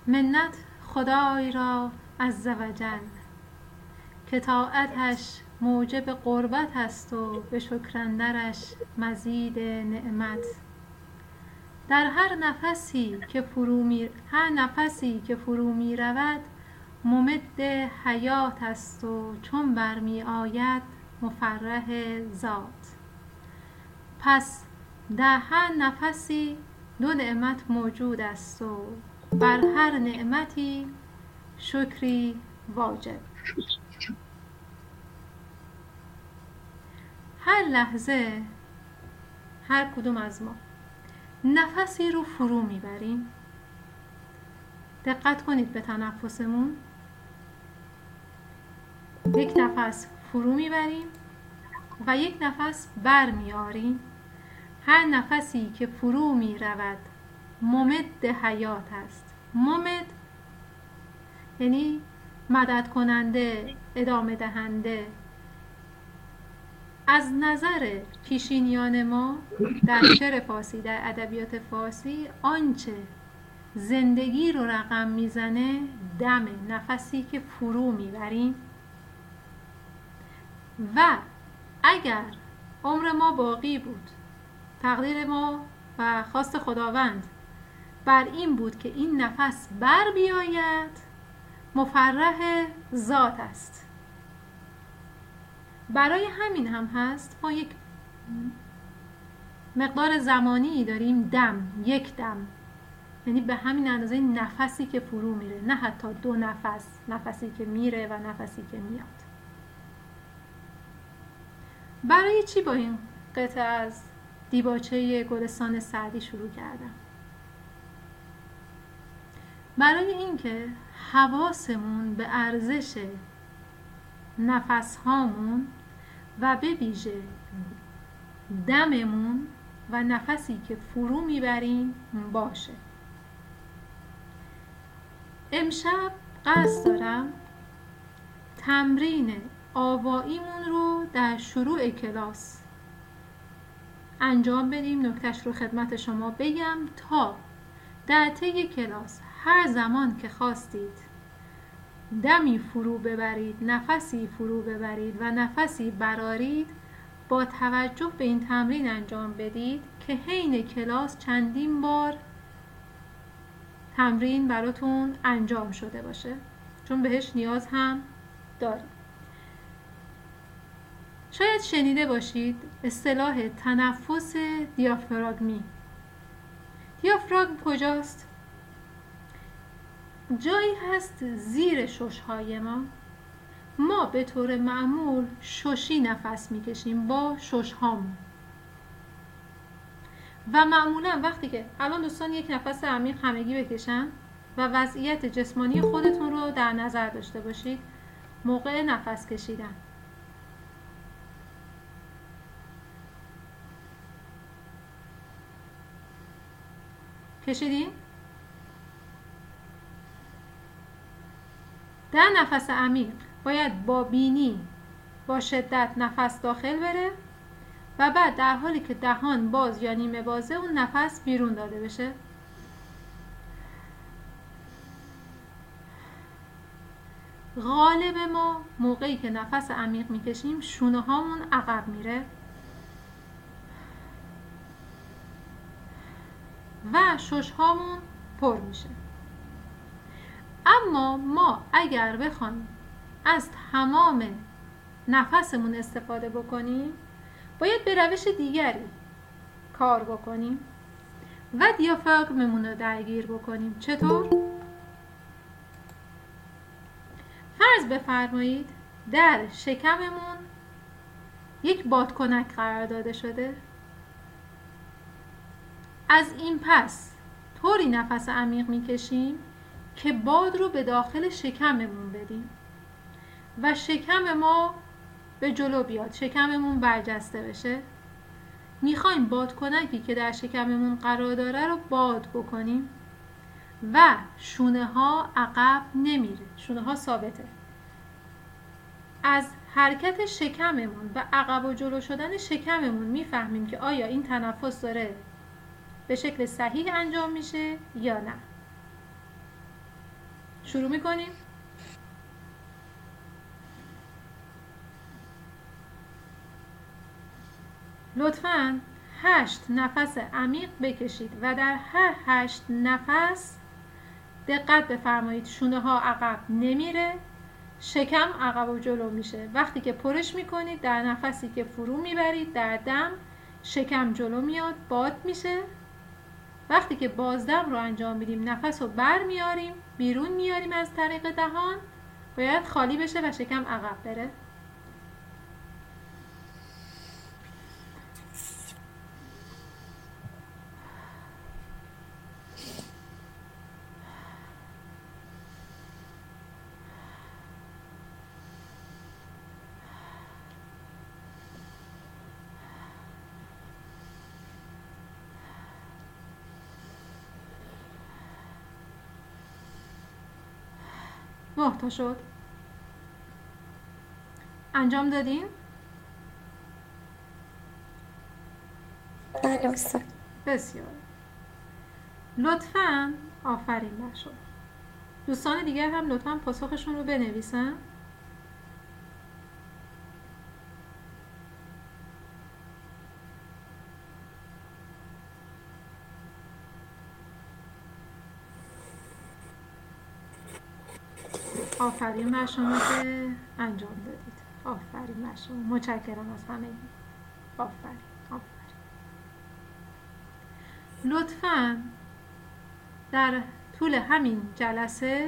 منت خدای را عزوجل که طاعتش موجب قربت است و به شکر اندرش مزید نعمت. در هر نفسی که فرو می رود ممد حیات است و چون برمی آید مفرح ذات. پس در هر نفسی دو نعمت موجود است و بر هر نعمتی شکری واجب. هر لحظه هر کدوم از ما نفسی رو فرو میبریم. دقت کنید به تنفسمون. یک نفس فرو میبریم و یک نفس بر میاریم. هر نفسی که فرو میرود ممد حیات است. ممد یعنی مدد کننده، ادامه دهنده. از نظر پیشینیان ما در شعر فارسی، در ادبیات فارسی، آنچه زندگی رو رقم میزنه دمه، نفسی که فرو میبریم. و اگر عمر ما باقی بود، تقدیر ما و خواست خداوند بر این بود که این نفس بر بیاید، مفرح ذات است. برای همین هم هست ما یک مقدار زمانی داریم دم، یک دم، یعنی به همین اندازه نفسی که فرو میره، نه حتی دو نفس، نفسی که میره و نفسی که میاد. برای چی با این قطعه از دیباچه گلستان سعدی شروع کردم؟ برای اینکه حواسمون به ارزش نفس هامون و به ویژه دممون و نفسی که فرو میبریم باشه. امشب قصد دارم تمرین آواییمون رو در شروع کلاس انجام بدیم. نکتهش رو خدمت شما بگم تا در طی کلاس هر زمان که خواستید دمی فرو ببرید، نفسی فرو ببرید و نفسی برارید، با توجه به این تمرین انجام بدید که حین کلاس چندین بار تمرین براتون انجام شده باشه، چون بهش نیاز هم دارید. شاید شنیده باشید اصطلاح تنفس دیافراگمی. دیافراگم کجاست؟ جایی هست زیر ششهای ما به طور معمول ششی نفس میکشیم با ششهامون و معمولا وقتی که الان دوستان یک نفس عمیق همگی بکشن و وضعیت جسمانی خودتون رو در نظر داشته باشید موقع نفس کشیدن. کشیدین؟ در نفس عمیق باید با بینی با شدت نفس داخل بره و بعد در حالی که دهان باز یا نیمه بازه اون نفس بیرون داده بشه. غالب ما موقعی که نفس عمیق میکشیم شونه هامون عقب میره و شش هامون پر میشه. اما ما اگر بخوایم از تمام نفسمون استفاده بکنیم باید به روش دیگری کار بکنیم و دیافراگممون رو درگیر بکنیم. چطور؟ فرض بفرمایید در شکممون یک بادکنک قرار داده شده. از این پس طوری نفس عمیق میکشیم که باد رو به داخل شکممون بدیم و شکم ما به جلو بیاد، شکممون برجسته بشه. میخوایم بادکنکی که در شکممون قرار داره رو باد بکنیم و شونه ها عقب نمیره، شونه ها ثابته. از حرکت شکممون و عقب و جلو شدن شکممون میفهمیم که آیا این تنفس داره به شکل صحیح انجام میشه یا نه. شروع میکنیم. لطفاً 8 نفس عمیق بکشید و در هر 8 نفس دقت بفرمایید شونه ها عقب نمیره، شکم عقب و جلو میشه. وقتی که پرش میکنید در نفسی که فرو میبرید در دم شکم جلو میاد، باد میشه. وقتی که بازدم رو انجام میدیم نفس رو بر میاریم بیرون میاریم از طریق دهان، باید خالی بشه و شکم عقب بره. نه تا شد. انجام دادین؟ بله استاد. بسیار. لطفاً آفرین بر شما. دوستان دیگر هم لطفاً پاسخشون رو بنویسن. آفرین بر شما که انجام دادید. آفرین بر شما. متشکرم از همه. آفرین. لطفاً در طول همین جلسه،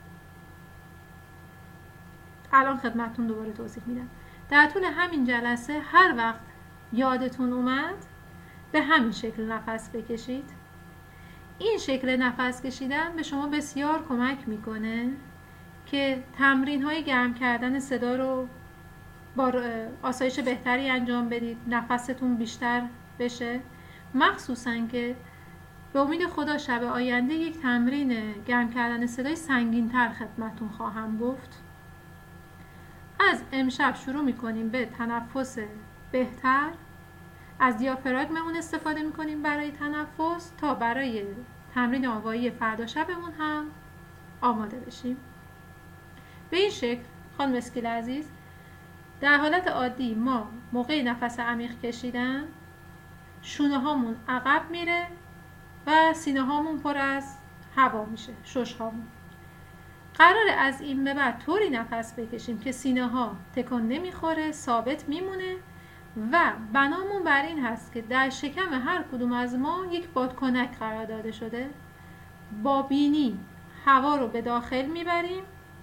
الان خدمتتون دوباره توضیح میدم، در طول همین جلسه هر وقت یادتون اومد به همین شکل نفس بکشید. این شکل نفس کشیدن به شما بسیار کمک میکنه که تمرین های گرم کردن صدا رو با آسایش بهتری انجام بدید، نفستون بیشتر بشه. مخصوصا که به امید خدا شب آینده یک تمرین گرم کردن صدای سنگین تر خدمتون خواهم گفت. از امشب شروع میکنیم به تنفس بهتر. از دیافراگممون استفاده میکنیم برای تنفس تا برای تمرین آوایی فردا شبمون هم آماده بشیم. به این شکل خانم اسکیل عزیز، در حالت عادی ما موقع نفس عمیق کشیدن شونه هامون عقب میره و سینه هامون پر از هوا میشه، شش هامون. قراره از این به بعد طوری نفس بکشیم که سینه ها تکان نمیخوره، ثابت میمونه و بنامون بر این هست که در شکم هر کدوم از ما یک بادکنک قرار داده شده. با بینی هوا رو به داخل میبریم،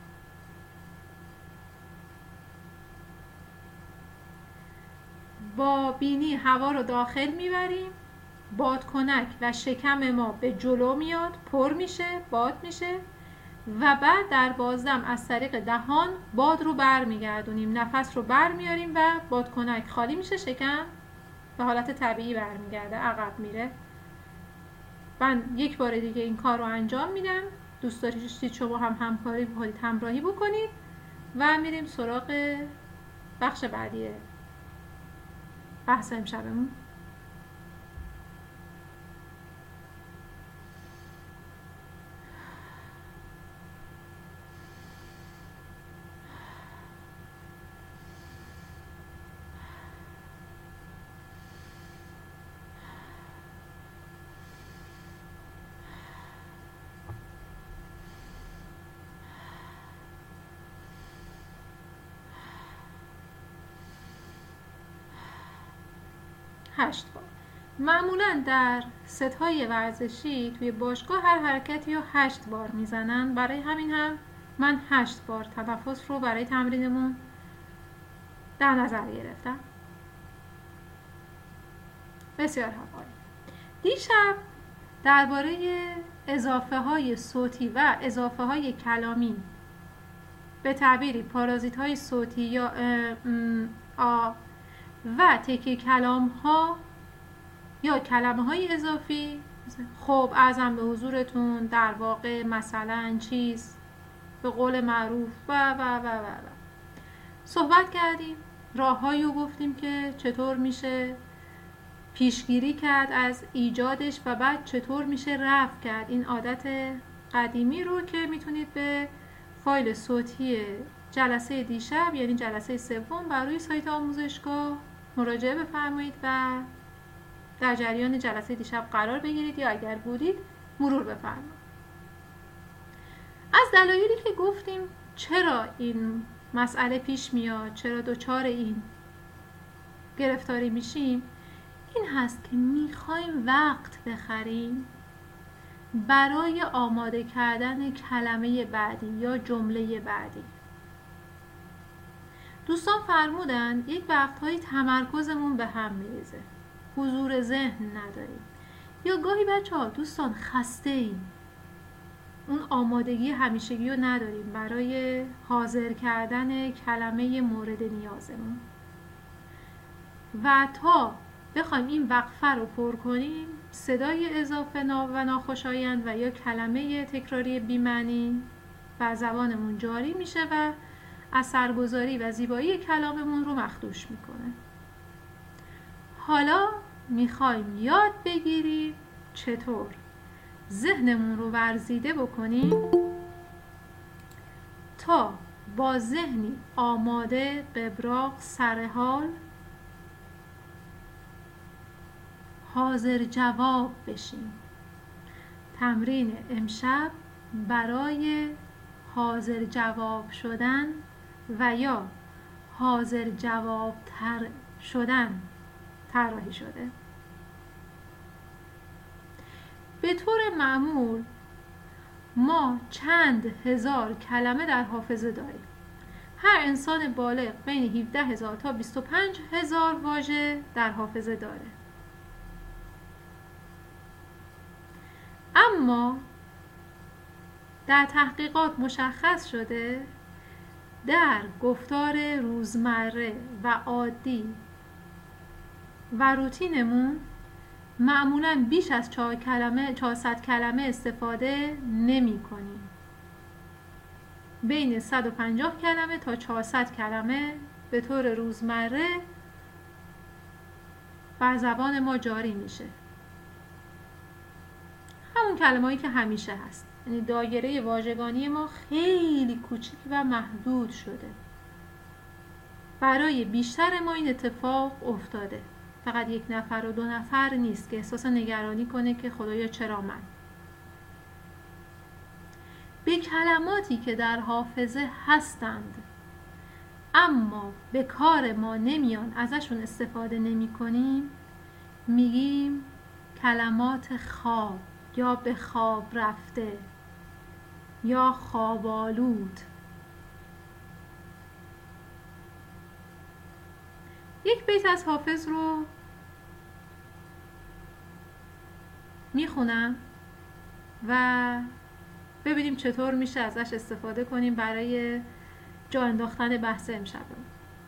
بادکنک و شکم ما به جلو میاد، پر میشه، باد میشه و بعد در بازدم از طریق دهان باد رو برمیگردونیم، نفس رو برمیاریم و بادکنک خالی میشه، شکم به حالت طبیعی برمیگرده، عقب میره. من یک بار دیگه این کار رو انجام میدم. دوست دارید شما هم همکاری بکنید، همراهی بکنید و میریم سراغ بخش بعدی بحث امشبمون. معمولا در ست‌های ورزشی توی باشگاه هر حرکتی رو 8 بار میزنن. برای همین هم من 8 بار تنفس رو برای تمرینمون در نظر گرفتم. بسیار عالی. دیشب درباره اضافه های صوتی و اضافه های کلامی، به تعبیری پارازیت های صوتی یا و تکه کلام ها یا کلمه های اضافی، خب عرضم به حضورتون در واقع، مثلا، چیز، به قول معروف و صحبت کردیم. راههایی رو گفتیم که چطور میشه پیشگیری کرد از ایجادش و بعد چطور میشه رفع کرد این عادت قدیمی رو که میتونید به فایل صوتی جلسه دیشب یعنی جلسه سوم بر روی سایت آموزشگاه مراجعه بفرمایید و در جریان جلسه دیشب قرار بگیرید یا اگر بودید مرور بفرمایید. از دلایلی که گفتیم چرا این مسئله پیش میاد، چرا دچار این گرفتاری میشیم، این هست که میخوایم وقت بخریم برای آماده کردن کلمه بعدی یا جمله بعدی. دوستان فرمودن یک وقتهایی تمرکزمون به هم میریزه، حضور ذهن نداریم، یا گاهی بچه‌ها دوستان خسته ایم، اون آمادگی همیشگی رو نداریم برای حاضر کردن کلمه مورد نیازمون و تا بخوایم این وقفه رو پر کنیم صدای اضافه و ناخوشایند و یا کلمه تکراری بی‌معنی بر زبانمون جاری میشه و اثرگذاری و زیبایی کلاممون رو مخدوش میکنه. حالا میخوایم یاد بگیریم چطور ذهنمون رو ورزیده بکنیم تا با ذهنی آماده، قبراق، سرحال حاضر جواب بشیم. تمرین امشب برای حاضر جواب شدن و یا حاضر جواب تر شدن طراحی شده. به طور معمول ما چند هزار کلمه در حافظه داریم. هر انسان بالغ بین 17,000 تا 25,000 واژه در حافظه داره. اما در تحقیقات مشخص شده در گفتار روزمره و عادی و روتینمون معمولاً بیش از 400 کلمه استفاده نمی کنیم. بین 150 کلمه تا 400 کلمه به طور روزمره بر زبان ما جاری میشه. همون کلمه‌ای که همیشه هست. یعنی دایره واژگانی ما خیلی کوچیک و محدود شده. برای بیشتر ما این اتفاق افتاده. فقط یک نفر و 2 نفر نیست که احساس نگرانی کنه که خدایا چرا من. به کلماتی که در حافظه هستند اما به کار ما نمیان، ازشون استفاده نمی کنیم، میگیم کلمات خواب یا به خواب رفته یا خواب آلود. یک بیت از حافظ رو میخونم و ببینیم چطور میشه ازش استفاده کنیم برای جا انداختن بحث امشبمون.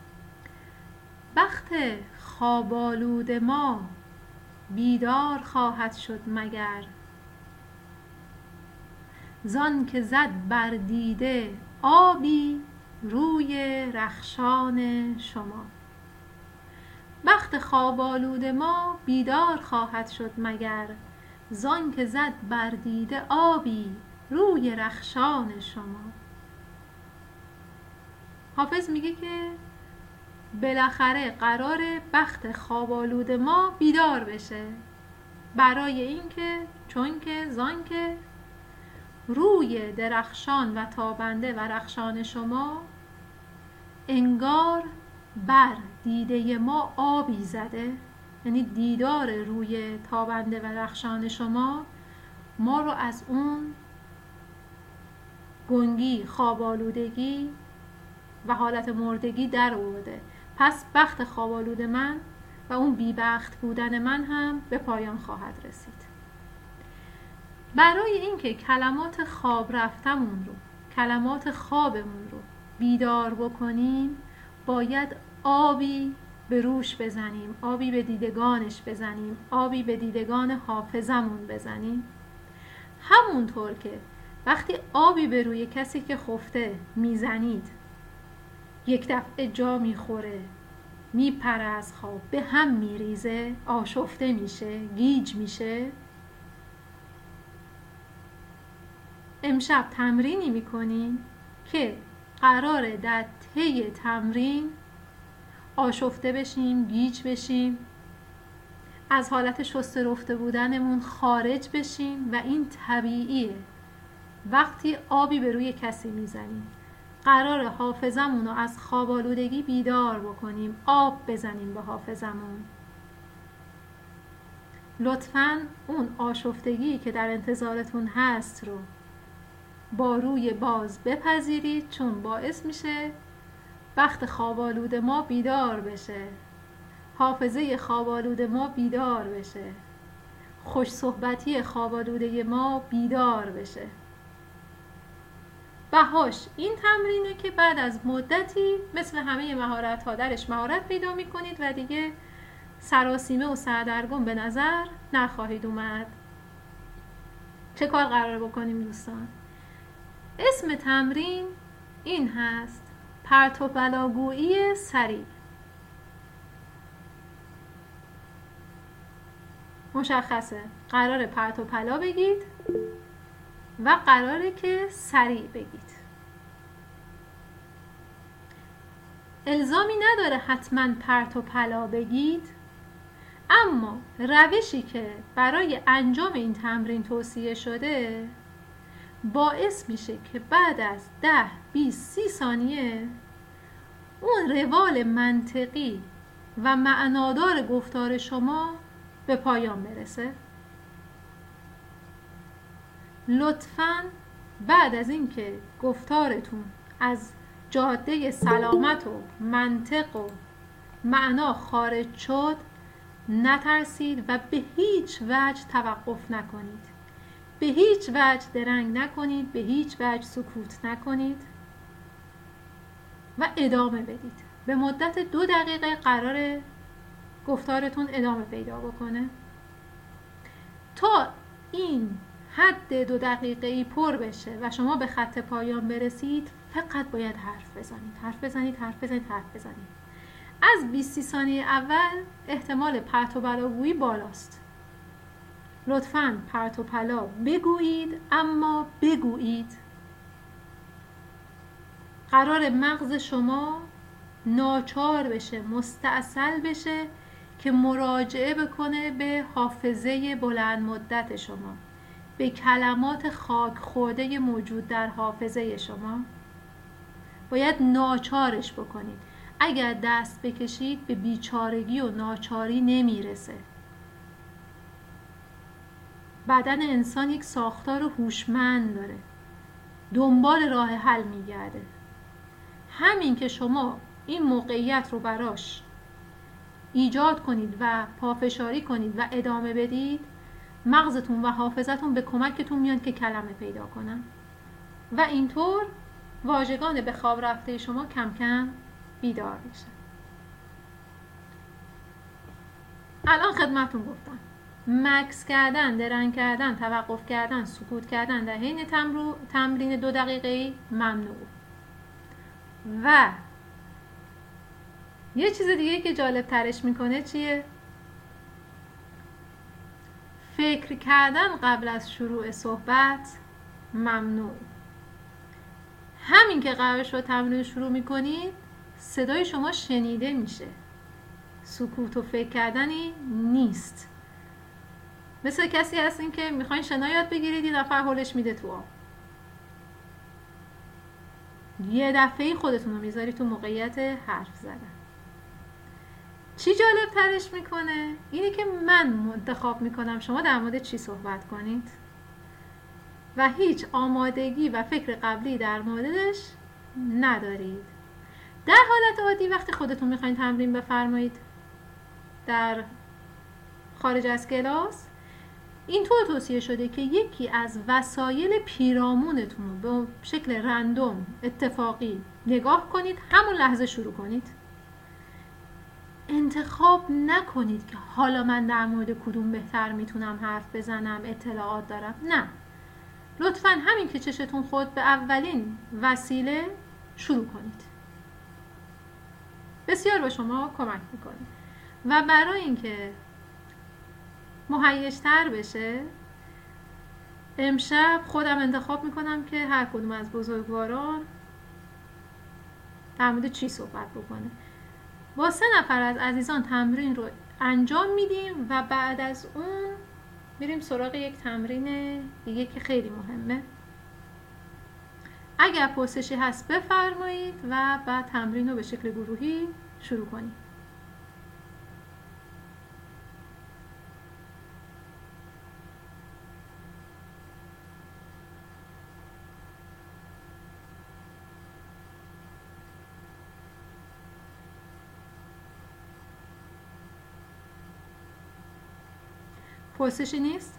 بخت خواب آلود ما بیدار خواهد شد مگر، زان که زد بر دیده آبی روی رخشان شما. بخت خواب آلود ما بیدار خواهد شد مگر، زان که زد بر دیده آبی روی رخشان شما. حافظ میگه که بالاخره قراره بخت خواب آلود ما بیدار بشه، برای اینکه چون که زان که روی درخشان و تابنده و رخشان شما انگار بر دیده ما آبی زده. یعنی دیدار روی تابنده و رخشان شما ما رو از اون گنگی، خواب آلودگی و حالت مردگی در آورده. پس بخت خواب آلود من و اون بیبخت بودن من هم به پایان خواهد رسید. برای اینکه کلمات خواب رفتمون رو، کلمات خوابمون رو بیدار بکنیم، باید آبی به روش بزنیم، آبی به دیدگانش بزنیم، آبی به دیدگان حافظمون بزنیم. همونطور که وقتی آبی به روی کسی که خفته میزنید یک دفعه جا میخوره، میپره از خواب، به هم میریزه، آشفته میشه، گیج میشه. امشب تمرینی میکنیم که قراره در طی تمرین آشفته بشیم، گیج بشیم، از حالت شسته رفته بودنمون خارج بشیم و این طبیعیه. وقتی آبی به روی کسی میزنیم قرار حافظمون رو از خواب آلودگی بیدار بکنیم، آب بزنیم به حافظمون. لطفاً اون آشفتگی که در انتظارتون هست رو با روی باز بپذیرید، چون باعث میشه وقت خواب آلود ما بیدار بشه، حافظه خواب آلود ما بیدار بشه، خوش صحبتی خواب آلوده ما بیدار بشه. بهاش این تمرینه که بعد از مدتی مثل همه مهارت‌ها درش مهارت پیدا می‌کنید و دیگه سراسیمه و سردرگم به نظر نخواهید اومد. چه کار قرار بکنیم دوستان؟ اسم تمرین این هست: پرت و بلاگویی سریع. مشخصه قراره پرت و پلا بگید و قراره که سریع بگید. الزامی نداره حتما پرت و پلا بگید، اما روشی که برای انجام این تمرین توصیه شده باعث میشه که بعد از 10، 20، 30 ثانیه اون روال منطقی و معنادار گفتار شما به پایان برسه. لطفاً بعد از اینکه گفتارتون از جاده سلامت و منطق و معنا خارج شد نترسید و به هیچ وجه توقف نکنید، به هیچ وجه درنگ نکنید، به هیچ وجه سکوت نکنید و ادامه بدید. به مدت 2 دقیقه قراره گفتارتون ادامه پیدا بکنه. تا این حد 2 دقیقه‌ای پر بشه و شما به خط پایان برسید فقط باید حرف بزنید، حرف بزنید، حرف بزنید، حرف بزنید. از 20 ثانیه اول احتمال پرت و پلاگویی بالاست. لطفاً پرت و پلا بگویید، اما بگویید. قرار مغز شما ناچار بشه، مستعسل بشه که مراجعه بکنه به حافظه بلند مدت شما، به کلمات خاک خورده موجود در حافظه شما. باید ناچارش بکنید. اگر دست بکشید به بیچارگی و ناچاری نمیرسه. بدن انسان یک ساختار هوشمند داره، دنبال راه حل میگرده. همین که شما این موقعیت رو براش ایجاد کنید و پافشاری کنید و ادامه بدید، مغزتون و حافظتون به کمکتون میان که کلمه پیدا کنن و اینطور واژگان به خواب رفته شما کم کم بیدار میشه. الان خدمتون گفتم مکث کردن، درنگ کردن، توقف کردن، سکوت کردن در حین تمرین 2 دقیقه‌ای ممنوع. و یه چیز دیگه که جالب ترش میکنه چیه؟ فکر کردن قبل از شروع صحبت ممنوع. همین که قرار شد تمرین شروع میکنید صدای شما شنیده میشه، سکوت و فکر کردنی نیست. مثل کسی هستین که میخواین شنا یاد بگیرید، یه دفعه هولش میده تو آب، یه دفعه خودتون رو میذاری تو موقعیت حرف زدن. چی جالب ترش میکنه؟ اینه که من انتخاب میکنم شما در مورد چی صحبت کنید و هیچ آمادگی و فکر قبلی در موردش ندارید. در حالت عادی وقتی خودتون میخواین تمرین بفرمایید در خارج از کلاس، اینطور توصیه شده که یکی از وسایل پیرامونتون رو به شکل رندوم اتفاقی نگاه کنید، همون لحظه شروع کنید. انتخاب نکنید که حالا من در مورد کدوم بهتر میتونم حرف بزنم، اطلاعات دارم. نه، لطفاً همین که چشتون خورد به اولین وسیله شروع کنید. بسیار به شما کمک میکنه. و برای اینکه مهیج‌تر بشه امشب خودم انتخاب میکنم که هر کدوم از بزرگواران در مورد چی صحبت بکنه. با 3 نفر از عزیزان تمرین رو انجام میدیم و بعد از اون میریم سراغ یک تمرین دیگه که خیلی مهمه. اگر پرسشی هست بفرمایید و بعد تمرین رو به شکل گروهی شروع کنیم. پرسشی نیست؟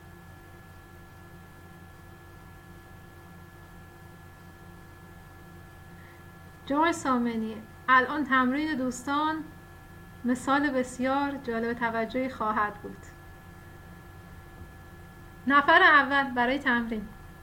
جناب سامنی، الان تمرین دوستان مثال بسیار جالب توجهی خواهد بود. نفر اول برای تمرین.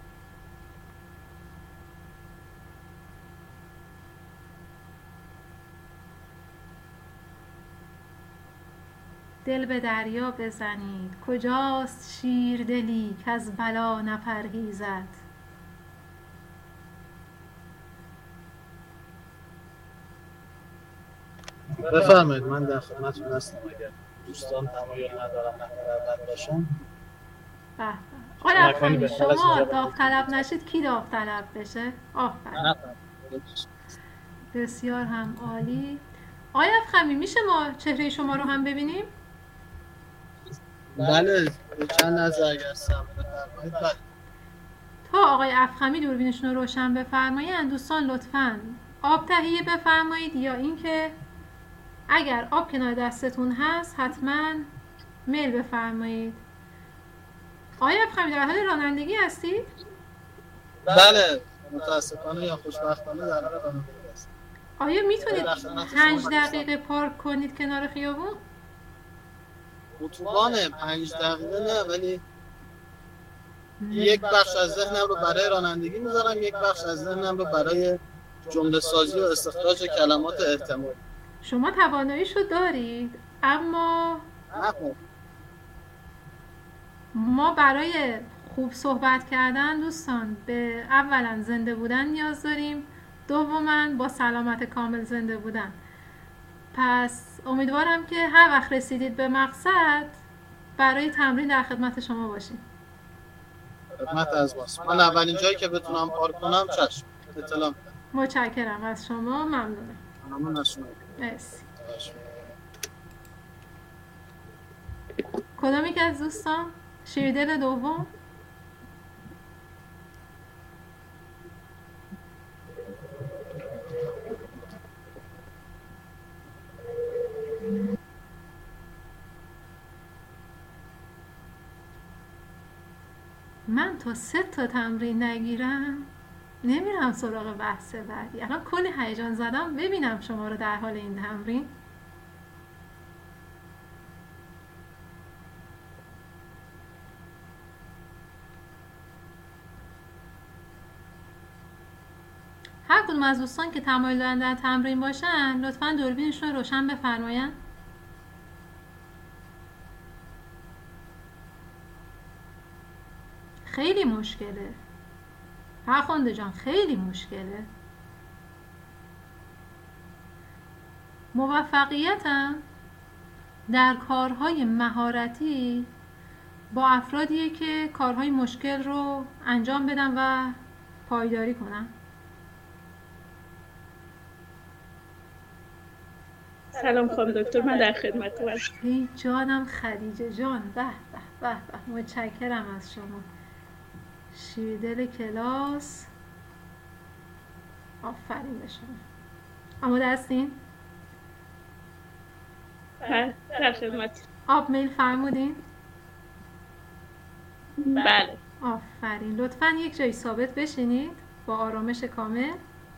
دل به دریا بزنید، کجاست شیر دلی که از بلا نپرهیزد. بفرمایید، من در خدمتتون هستم. اگر دوستان تمایل ندارن نفر اول باشن. آقای افخمی، شما داوطلب نشید کی داوطلب بشه؟ آفرین، بسیار هم عالی. آقای افخمی، میشه ما چهره شما رو هم ببینیم؟ بله، چند لحظه اگر صبر بفرمایید. بله. تا آقای افخمی دوربینشون رو روشن بفرمایید، دوستان لطفاً آب تهیه بفرمایید، یا اینکه اگر آب کنار دستتون هست حتما میل بفرمایید. آقای افخمی در حال رانندگی هستید؟ بله، متاسفانه یا خوشبختانه در حال رانندگی هستم. آیا میتونید 5 دقیقه پارک کنید کنار خیابون؟ اتوبان 5 دقیقه نه، ولی یک بخش از ذهنم رو برای رانندگی میذارم، یک بخش از ذهنم رو برای جمله سازی و استخراج کلمات احتمالی. شما تواناییشو دارید، اما ما برای خوب صحبت کردن دوستان به اولا زنده بودن نیاز داریم، دوما با سلامت کامل زنده بودن. پس امیدوارم که هر وقت رسیدید به مقصد برای تمرین در خدمت شما باشیم. خدمت از ماست. من اولین جایی که بتونم پارک کنم چشم اطلاع میدم. متشکرم از شما، ممنونم. ممنون از شما. مرسی. کدام یک از دوستان؟ شیردل دوم؟ من تا 3 تا تمرین نگیرم نمیرم سراغ بحث بعدی. الان کلی هیجان زدم ببینم شما رو در حال این تمرین. هر کدوم از دوستان که تمایل دارن در تمرین باشن لطفاً دوربینشون رو روشن بفرمایند. خیلی مشکله فرخنده جان، خیلی مشکله. موفقیتم در کارهای مهارتی با افرادیه که کارهای مشکل رو انجام بدن و پایداری کنن. سلام خانم دکتر، من در خدمتتون هستم. ای جانم خدیجه جان، به به به به، متشکرم از شما. شیردل کلاس، آفرین به شما. آماده هستین؟ در خدمت. آب میل فرمودین؟ بله. آفرین. لطفاً یک جای ثابت بشینید با آرامش کامل.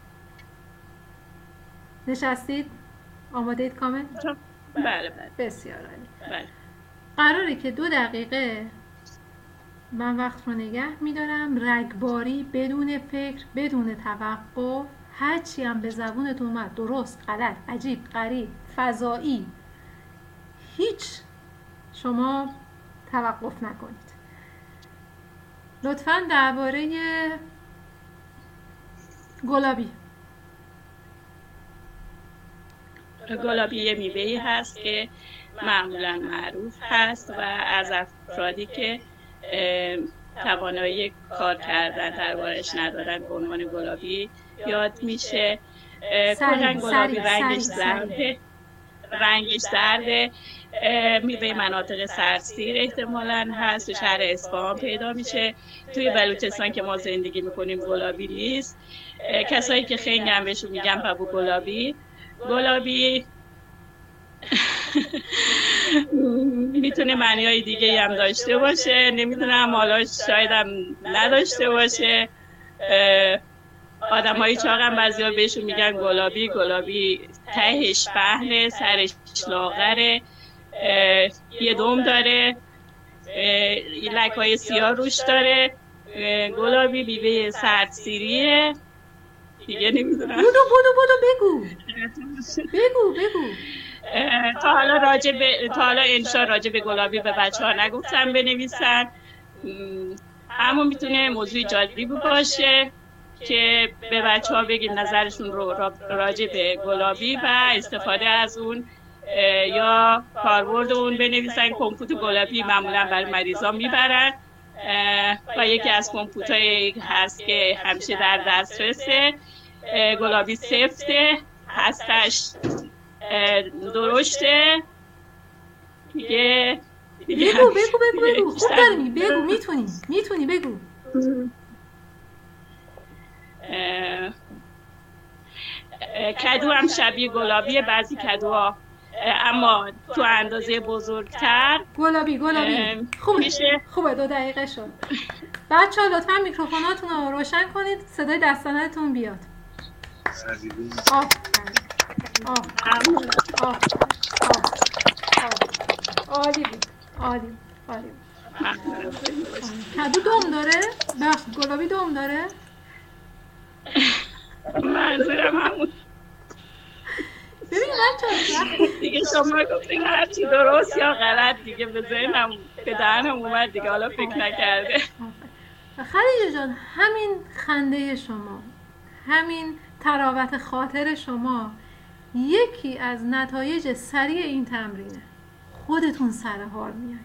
نشستید؟ آماده اید کامل؟ بله بله. بسیار عالی. بله. قراره که 2 دقیقه من وقت رو نگه میدارم، رگباری، بدون فکر، بدون توقف، هرچی هم به زبونت اومد، درست، غلط، عجیب، غریب، فضایی، هیچ شما توقف نکنید. لطفاً درباره گلابی. گلابی یه میوه‌ای هست که معمولاً معروف هست و از افرادی که توانایی کار کردن دربارش ندارن به عنوان گلابی یاد میشه. کلاً گلابی رنگش زرده، میوه مناطق سردسیر احتمالاً هست، تو شهر اصفهان پیدا میشه. توی بلوچستان که ما زندگی میکنیم گلابی نیست. کسایی که خیلی هم بهشون میگن پبو گلابی میتونه معنی‌های دیگه هم داشته باشه، نمیدونم، حالا شاید هم نداشته باشه. آدمای چاق هم بعضیا بهشون میگن گلابی تهش پهنه، سرش لاغره، یه دم داره، لک‌های سیاه روش داره. گلابی میوه سردسیریه دیگه، نمیدونم. بودو بگو. تا حالا انشا راجع به گلابی به بچه‌ها نگفتم بنویسن. اما میتونه موضوع جالبی باشه که به بچه‌ها بگیم نظرشون رو راجع به گلابی و استفاده از اون یا کاربرد اون بنویسن. کمپوت گلابی معمولا برای مریضا میبرن و یکی از کمپوتایی هست که همیشه در دسترسه. گلابی سفته، هستش درشته دیگه. بگو خوب داری بگو، میتونی بگو. کدو هم شبیه گلابیه، بعضی کدوها، اما تو اندازه بزرگتر. گلابی خوبه 2 دقیقه شد. بچه ها لطفا میکروفوناتون رو روشن کنید، صدای دستانتون بیاد. عالی بود. کدو دم داره؟ گلابی دم داره؟ منظورم همون. ببین بچه‌ها دیگه شما گفتین هرچی درست یا غلط دیگه به ذهنم به دهنم اومد دیگه، حالا فکر نکرده. خدیجه جان، همین خنده شما، همین تراوت خاطر شما یکی از نتایج سریع این تمرینه. خودتون سر حال میایید،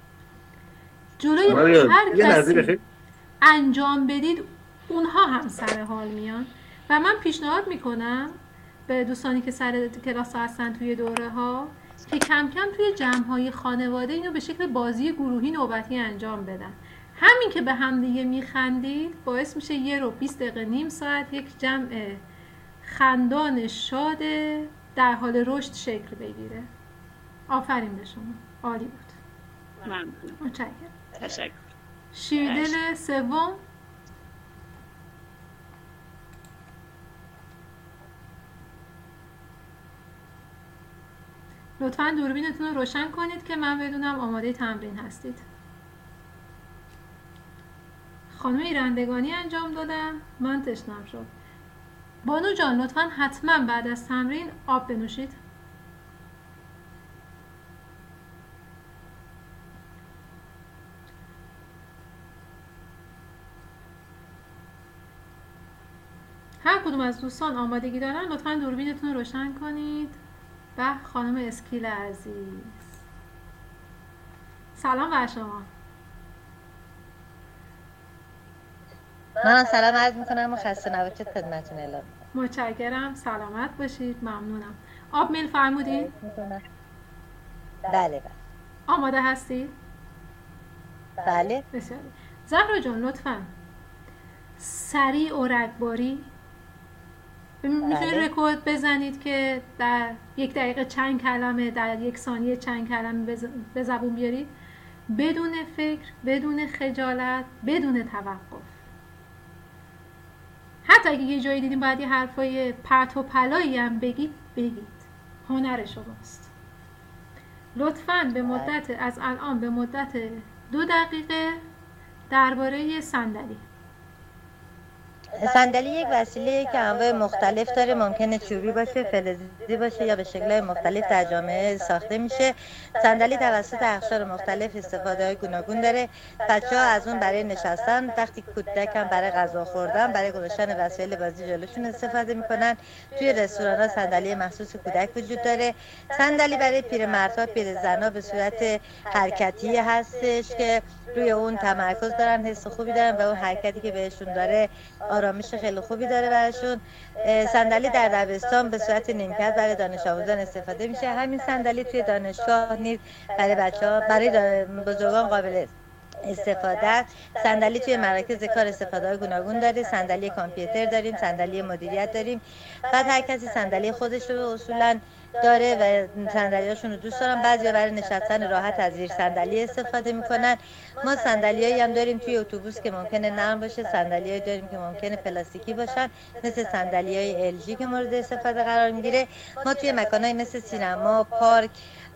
جلوی هر کسی انجام بدید اونها هم سر حال میان. و من پیشنهاد میکنم به دوستانی که سر کلاس هستن توی دوره ها که کم کم توی جمع های خانواده اینو به شکل بازی گروهی نوبتی انجام بدن. همین که به هم دیگه میخندید باعث میشه 1 رو 20 دقیقه نیم ساعت یک جمع خندان شاد در حال رشد شکل بگیره. آفرین به شما، عالی بود. ممنون. متشکرم. تشکر. شیردل سوم. لطفاً دوربینتون رو روشن کنید که من بدونم آماده تمرین هستید. خانم ایرندگانی انجام دادم، من تشنم شد. بانو جان لطفاً حتما بعد از تمرین آب بنوشید. هر کدوم از دوستان آمادگی دارن لطفاً دوربینتون رو روشن کنید. و خانم اسکیل عزیز، سلام بر شما. من سلام عرض میکنم و خسته نباشید خدمتتون اعلام. متشکرم، سلامت باشید، ممنونم. آب میل فرمودین؟ بله. آماده هستید؟ بله. بسیار. زهرا جان لطفاً سریع و رگباری میتونید رکورد بزنید که در 1 دقیقه چند کلمه، در 1 ثانیه چند کلمه به زبون بیارید، بدون فکر، بدون خجالت، بدون توقف. حتی اگه یه جایی دیدیم باید یه حرفای پرت و پلایی هم بگید، هنر شماست. لطفاً به مدت از الان به مدت 2 دقیقه درباره صندلی. صندلی یک وسیله که انواع مختلف داره، ممکنه چوبی باشه، فلزی باشه یا به شکل‌های مختلف در جامعه ساخته میشه. صندلی توسط اقشار مختلف استفاده‌های گوناگون داره. بچه‌ها از اون برای نشستن، وقتی کودکم برای غذا خوردن، برای گذاشتن وسایل بازی جلوشون استفاده میکنن. توی رستوران‌ها صندلی مخصوص کودک وجود داره. صندلی برای پیرمردها، پیرزن‌ها به صورت حرکتی هستش که روی اون تمرکز دارن، حس خوبی دارن و اون حرکتی که بهشون داره آرامش خیلی خوبی داره براشون. صندلی در دبستان به صورت نیمکت برای دانش آموزان استفاده میشه. همین صندلی توی دانشگاه نیز برای بچه‌ها، برای بزرگان قابل استفاده. صندلی توی مراکز کار استفاده گوناگون داره. صندلی کامپیوتر داریم، صندلی مدیریت داریم. بعد هر کسی صندلی خودش رو اصولاً داره و صندلیاشون رو دوست دارن. بعضیا برای نشستن راحت از زیر صندلی استفاده میکنن. ما صندلیایی هم داریم توی اتوبوس که ممکنه نرم باشه، صندلیایی داریم که ممکنه پلاستیکی باشن، مثل صندلیای LG که مورد استفاده قرار میگیره. ما توی مکانهای مثل سینما، پارک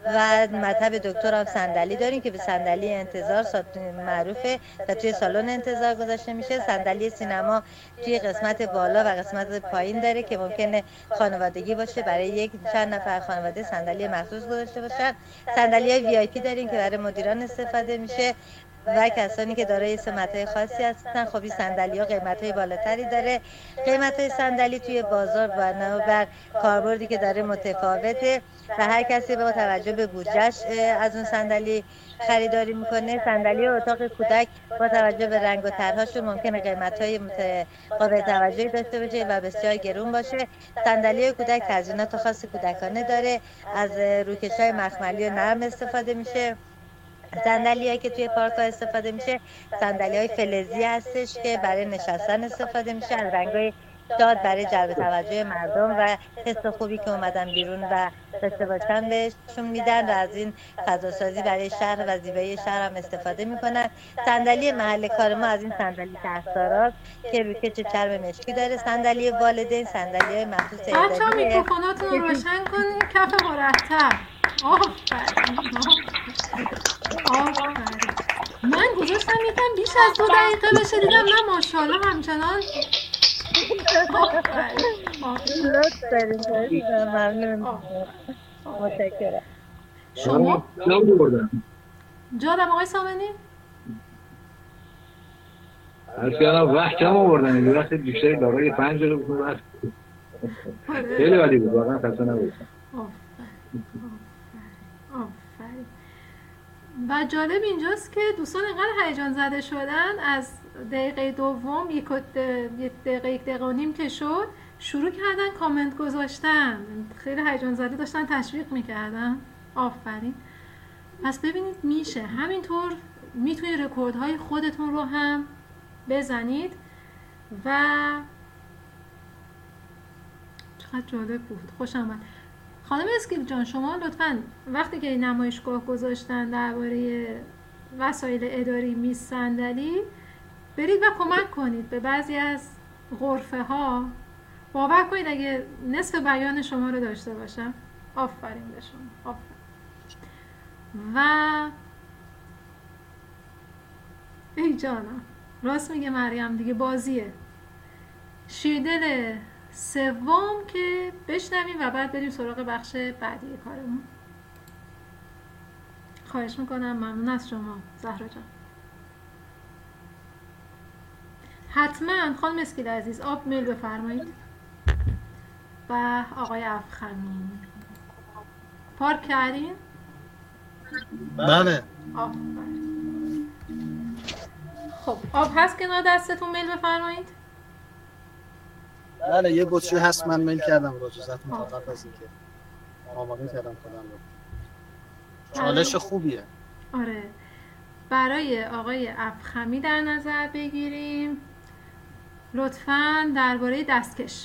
و مطب دکتر هم صندلی داریم که به صندلی انتظار معروفه و توی سالن انتظار گذاشته میشه. صندلی سینما توی قسمت بالا و قسمت پایین داره که ممکنه خانوادگی باشه، برای یک چند نفر خانواده صندلی مخصوص گذاشته باشن. صندلی‌های VIP داریم که برای مدیران استفاده میشه و کسانی که دارای سمت‌های خاصی هستن. خب این صندلی‌ها قیمت‌های بالاتری داره. قیمت‌های صندلی توی بازار بر کاربردی که داره متفاوته و هر کسی با توجه به بودجه‌اش از اون صندلی خریداری میکنه. صندلی اتاق کودک با توجه به رنگ و طرح‌هاشون ممکنه قیمت‌های قابل توجهی داشته باشه و بسیار گرون باشه. صندلی کودک تزیینات خاص کودکانه داره، از روکش‌های مخملی و نرم استفاده میشه. صندلی‌هایی که توی پارک‌ها استفاده میشه صندلی‌های فلزی هستش که برای نشستن استفاده میشه، از رنگ‌های شاد برای جلب توجه مردم و حس خوبی که اومدن بیرون و داشته باشن بهشون میدن و از این فضاسازی برای شهر و زیبایی شهر هم استفاده میکنن. صندلی محل کار ما از این صندلی تخت‌داراست که روکش چرم مشکی داره. صندلی والدین صندلی مخصوص بچه‌ها میکروفوناتون رو روشن کنین، کف مرتب. آفرین. من گذاشتم یکم بیش از 2 دقیقه بشه، دیدم نه ماشاءالله همچنان. لطف داریم. ممنون. متشکرم. شما جادم آقای سامنی؟ از که الان وقت کم آوردن، یه وقت بیشتری دارای 5 دقیقه بکنم وقت خیلی عالی بود، واقعا خسته نبودم. آفرین. و جالب اینجاست که دوستان اینقدر هیجان زده شدن از دقیقه دوم، یک دقیقه و نیم که شد، شروع کردن کامنت گذاشتن، خیلی هیجان زده داشتن تشویق میکردن. آفرین. پس ببینید میشه همینطور، میتونید رکوردهای خودتون رو هم بزنید و چقدر جالب بود، خوشم اومد. خانم اسکیل جان، شما لطفاً وقتی که نمایشگاه گذاشتن درباره وسایل اداری میز صندلی، برید و کمک کنید به بعضی از غرفه ها. باور کنید اگه نصف بیان شما رو داشته باشم. آفرین به شما. آفرین. و ای جانم، راست میگه مریم دیگه، بازیه. شیردل سوم که بشنویم و بعد بریم سراغ بخش بعدی کارمون. خواهش میکنم. ممنون از شما زهرا جان. حتما خانم اسکیل عزیز آب میل بفرمایید. و آقای افخمی پارک کردین؟ بله. خب آب هست کنار دستتون، میل بفرمایید. بله یه بطری هست من میل کردم با اجازهتون قبل از اینکه آماده کردم خودم رو. چالش خوبیه. آره. برای آقای افخمی در نظر بگیریم لطفاً درباره دستکش.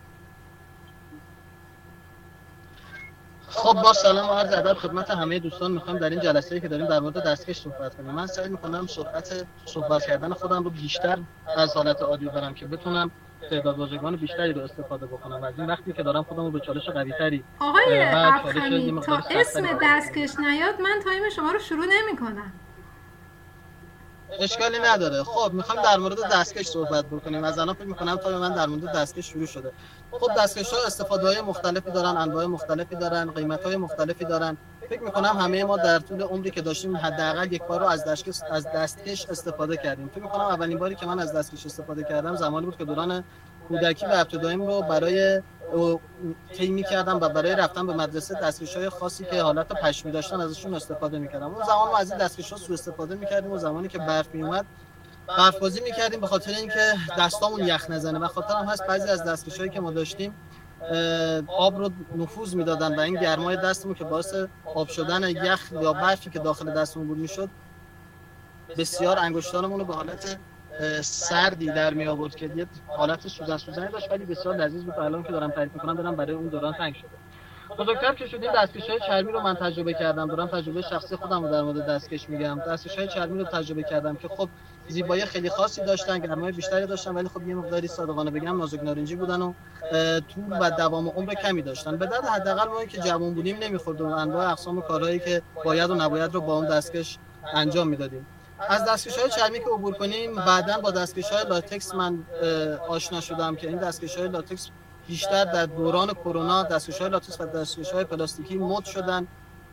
خب با سلام و عرض ادب خدمت همه دوستان. میخوام در این جلسه‌ای که داریم در مورد دستکش صحبت کنیم. من سعی میکنم صحبت کردن خودم رو بیشتر از حالت عادی برم که بتونم تعداد واژگان بیشتری رو استفاده بکنم. از این وقتی که دارم خودم رو به چالش قوی‌تری آقای افخمی تا اسم دستکش نیاد من تایم شما رو شروع نمی‌کنم. اشکالی نداره. خب میخوایم در مورد دستکش صحبت بکنیم. از الان فکر میکنم تا به من در مورد دستکش شروع شده. خب دستکش‌ها استفاده‌های مختلفی دارن، انواع مختلفی دارن، قیمت‌های مختلفی دارن. فکر میکنم همه ما در طول عمری که داشتیم حداقل یک بار رو از دستکش استفاده کردیم. فکر میکنم اولین باری که من از دستکش استفاده کردم زمانی بود که دوران کودکی و ابتداییم رو برای طی می‌کردم و برای رفتن به مدرسه دستکش‌های خاصی که حالت پشمی داشتن ازشون استفاده می‌کردم. اون زمان ما از این دستکش‌ها سوء استفاده می‌کردیم و زمانی که برف میومد برف‌بازی می‌کردیم به خاطر اینکه دستامون یخ نزنه. و خاطرم هست بعضی از دستکش‌هایی که ما داشتیم آب رو نفوذ میدادن و این گرمای دستمون که باعث آب شدن یخ یا برفی که داخل دستمون بود میشد بسیار انگشتانمون رو به حالت سردی در می آورد که یه حالت سوزنی داشت ولی بسیار لذیذ بود. الان که دارم تعریف می‌کنم دارم برای اون دوران تنگ شده. بزرگتر که شدیم دستکش‌های چرمی رو من تجربه کردم. دارم تجربه شخصی خودم رو در مورد دستکش میگم. دستکش‌های چرمی رو تجربه کردم که خب زیبایی خیلی خاصی داشتن، گرمای بیشتری داشتن ولی خب یه مقداری صادقانه بگم نازک نارنجی بودن و طول و دوام عمر کمی داشتن. به درد حداقل ما که جوان بودیم نمی‌خورد و انواع اقسام کارهایی که باید و نباید رو با اون دستکش انجام میدادیم. از دستکش‌های چرمی که عبور کنیم بعداً با دستکش‌های لاتکس من آشنا شدم که این دستکش‌های لاتکس بیشتر در دوران کرونا دستکش‌های لاتکس و دستکش‌های پلاستیکی مد شدن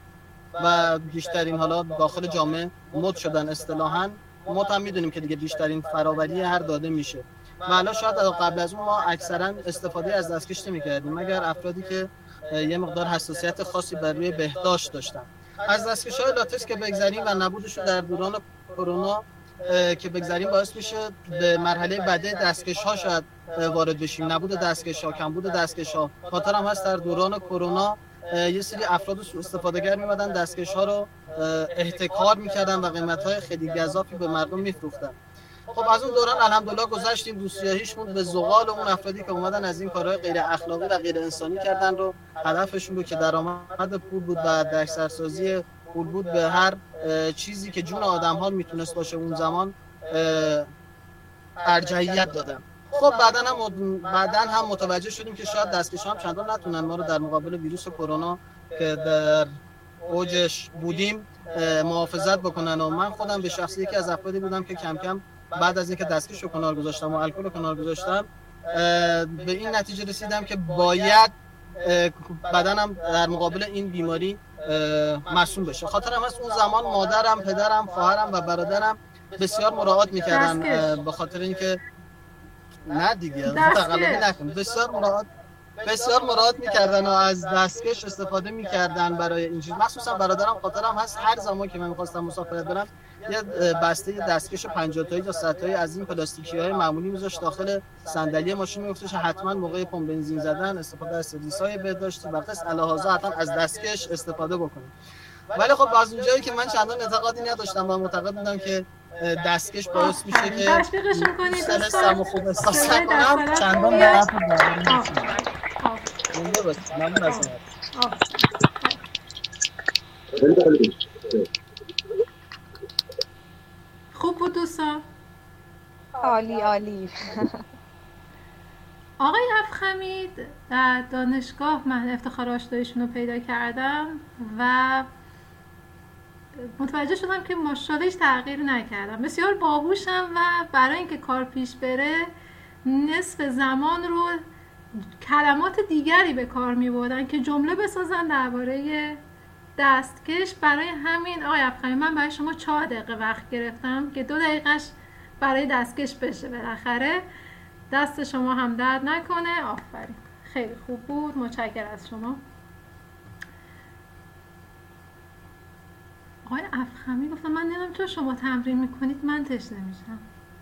و بیشترین حالا داخل جامعه مد شدن. اصطلاحاً مد هم می‌دونیم که دیگه بیشترین فراوری هر داده میشه. و حالا شاید قبل از اون ما اکثراً استفاده از دستکش نمی‌کردیم مگر افرادی که یه مقدار حساسیت خاصی بر روی بهداشت داشتن. از دستکش‌های لاتکس که بگذریم و نبودشون در دوران کرونا که بگذاریم باعث میشه به مرحله بعدی دستکش‌ها شاید وارد بشیم. نبود دستکش‌ها، کمبود دستکش‌ها. خاطرم هست در دوران کرونا یه سری افراد سوء استفاده‌گر می‌اومدن دستکش‌ها رو احتکار می‌کردن و قیمت‌های خیلی گزافی به مردم می‌فروختن. خب از اون دوران الحمدلله گذشتیم. دوستیاهیشون به زغال اون افرادی که اومدن از این کارهای غیر اخلاقی و غیر انسانی کردن رو هدفشون بود که درآمد پول بود و دسترسازی پول بود به هر چیزی که جون آدم‌ها میتونست باشه اون زمان ارجحیت دادن. خب بعداً هم متوجه شدیم که شاید دستکش‌ها هم چندان نتونن ما رو در مقابل ویروس کرونا که در اوجش بودیم محافظت بکنن و من خودم به شخصی یکی از افرادی بودم که کم کم بعد از اینکه دستکش رو کنار گذاشتم و الکل رو کنار گذاشتم به این نتیجه رسیدم که باید بدنم در مقابل این بیماری مصون بشه. خاطرم هست اون زمان مادرم، پدرم، خواهرم و برادرم بسیار مراعات میکردن به خاطر اینکه نه دیگه تقلبی نکنید بسیار مراعات میکردن و از دستکش استفاده میکردن برای این چیز. مخصوصا برادرم خاطرم هست هر زمان که من میخواستم مسافرت برم یه بسته دستکش 50 تایی یا 100 تایی از این پلاستیکی‌های معمولی میذاشت داخل صندلی ماشین میگفتش حتما موقع پمپ بنزین زدن استفاده از سرویس‌های بهداشتی و قص الهازا حتما از دستکش استفاده بکنید. ولی خب از اونجایی که من چندان اعتقادی نداشتم و معتقد بودم که دستکش باعث میشه که تشویقشون کنید استرسم خوب احساس کنم چندان به حرف مونده باشه. ممنون از خوب بود دوستان. عالی. آقای افخمی در دانشگاه من افتخار آشناییشون رو پیدا کردم و متوجه شدم که ماشاءالله هیچ تغییری نکردم. بسیار باهوشم و برای اینکه کار پیش بره نصف زمان رو کلمات دیگری به کار می‌بردن که جمله بسازن درباره دستکش. برای همین آقای افخمی من برای شما 4 دقیقه وقت گرفتم که 2 دقیقه‌اش برای دستکش بشه. بالاخره دست شما هم درد نکنه. آفرین، خیلی خوب بود، متشکرم از شما. آقای افخمی گفتم من نمیدونم چرا شما تمرین میکنید من تشنه میشم.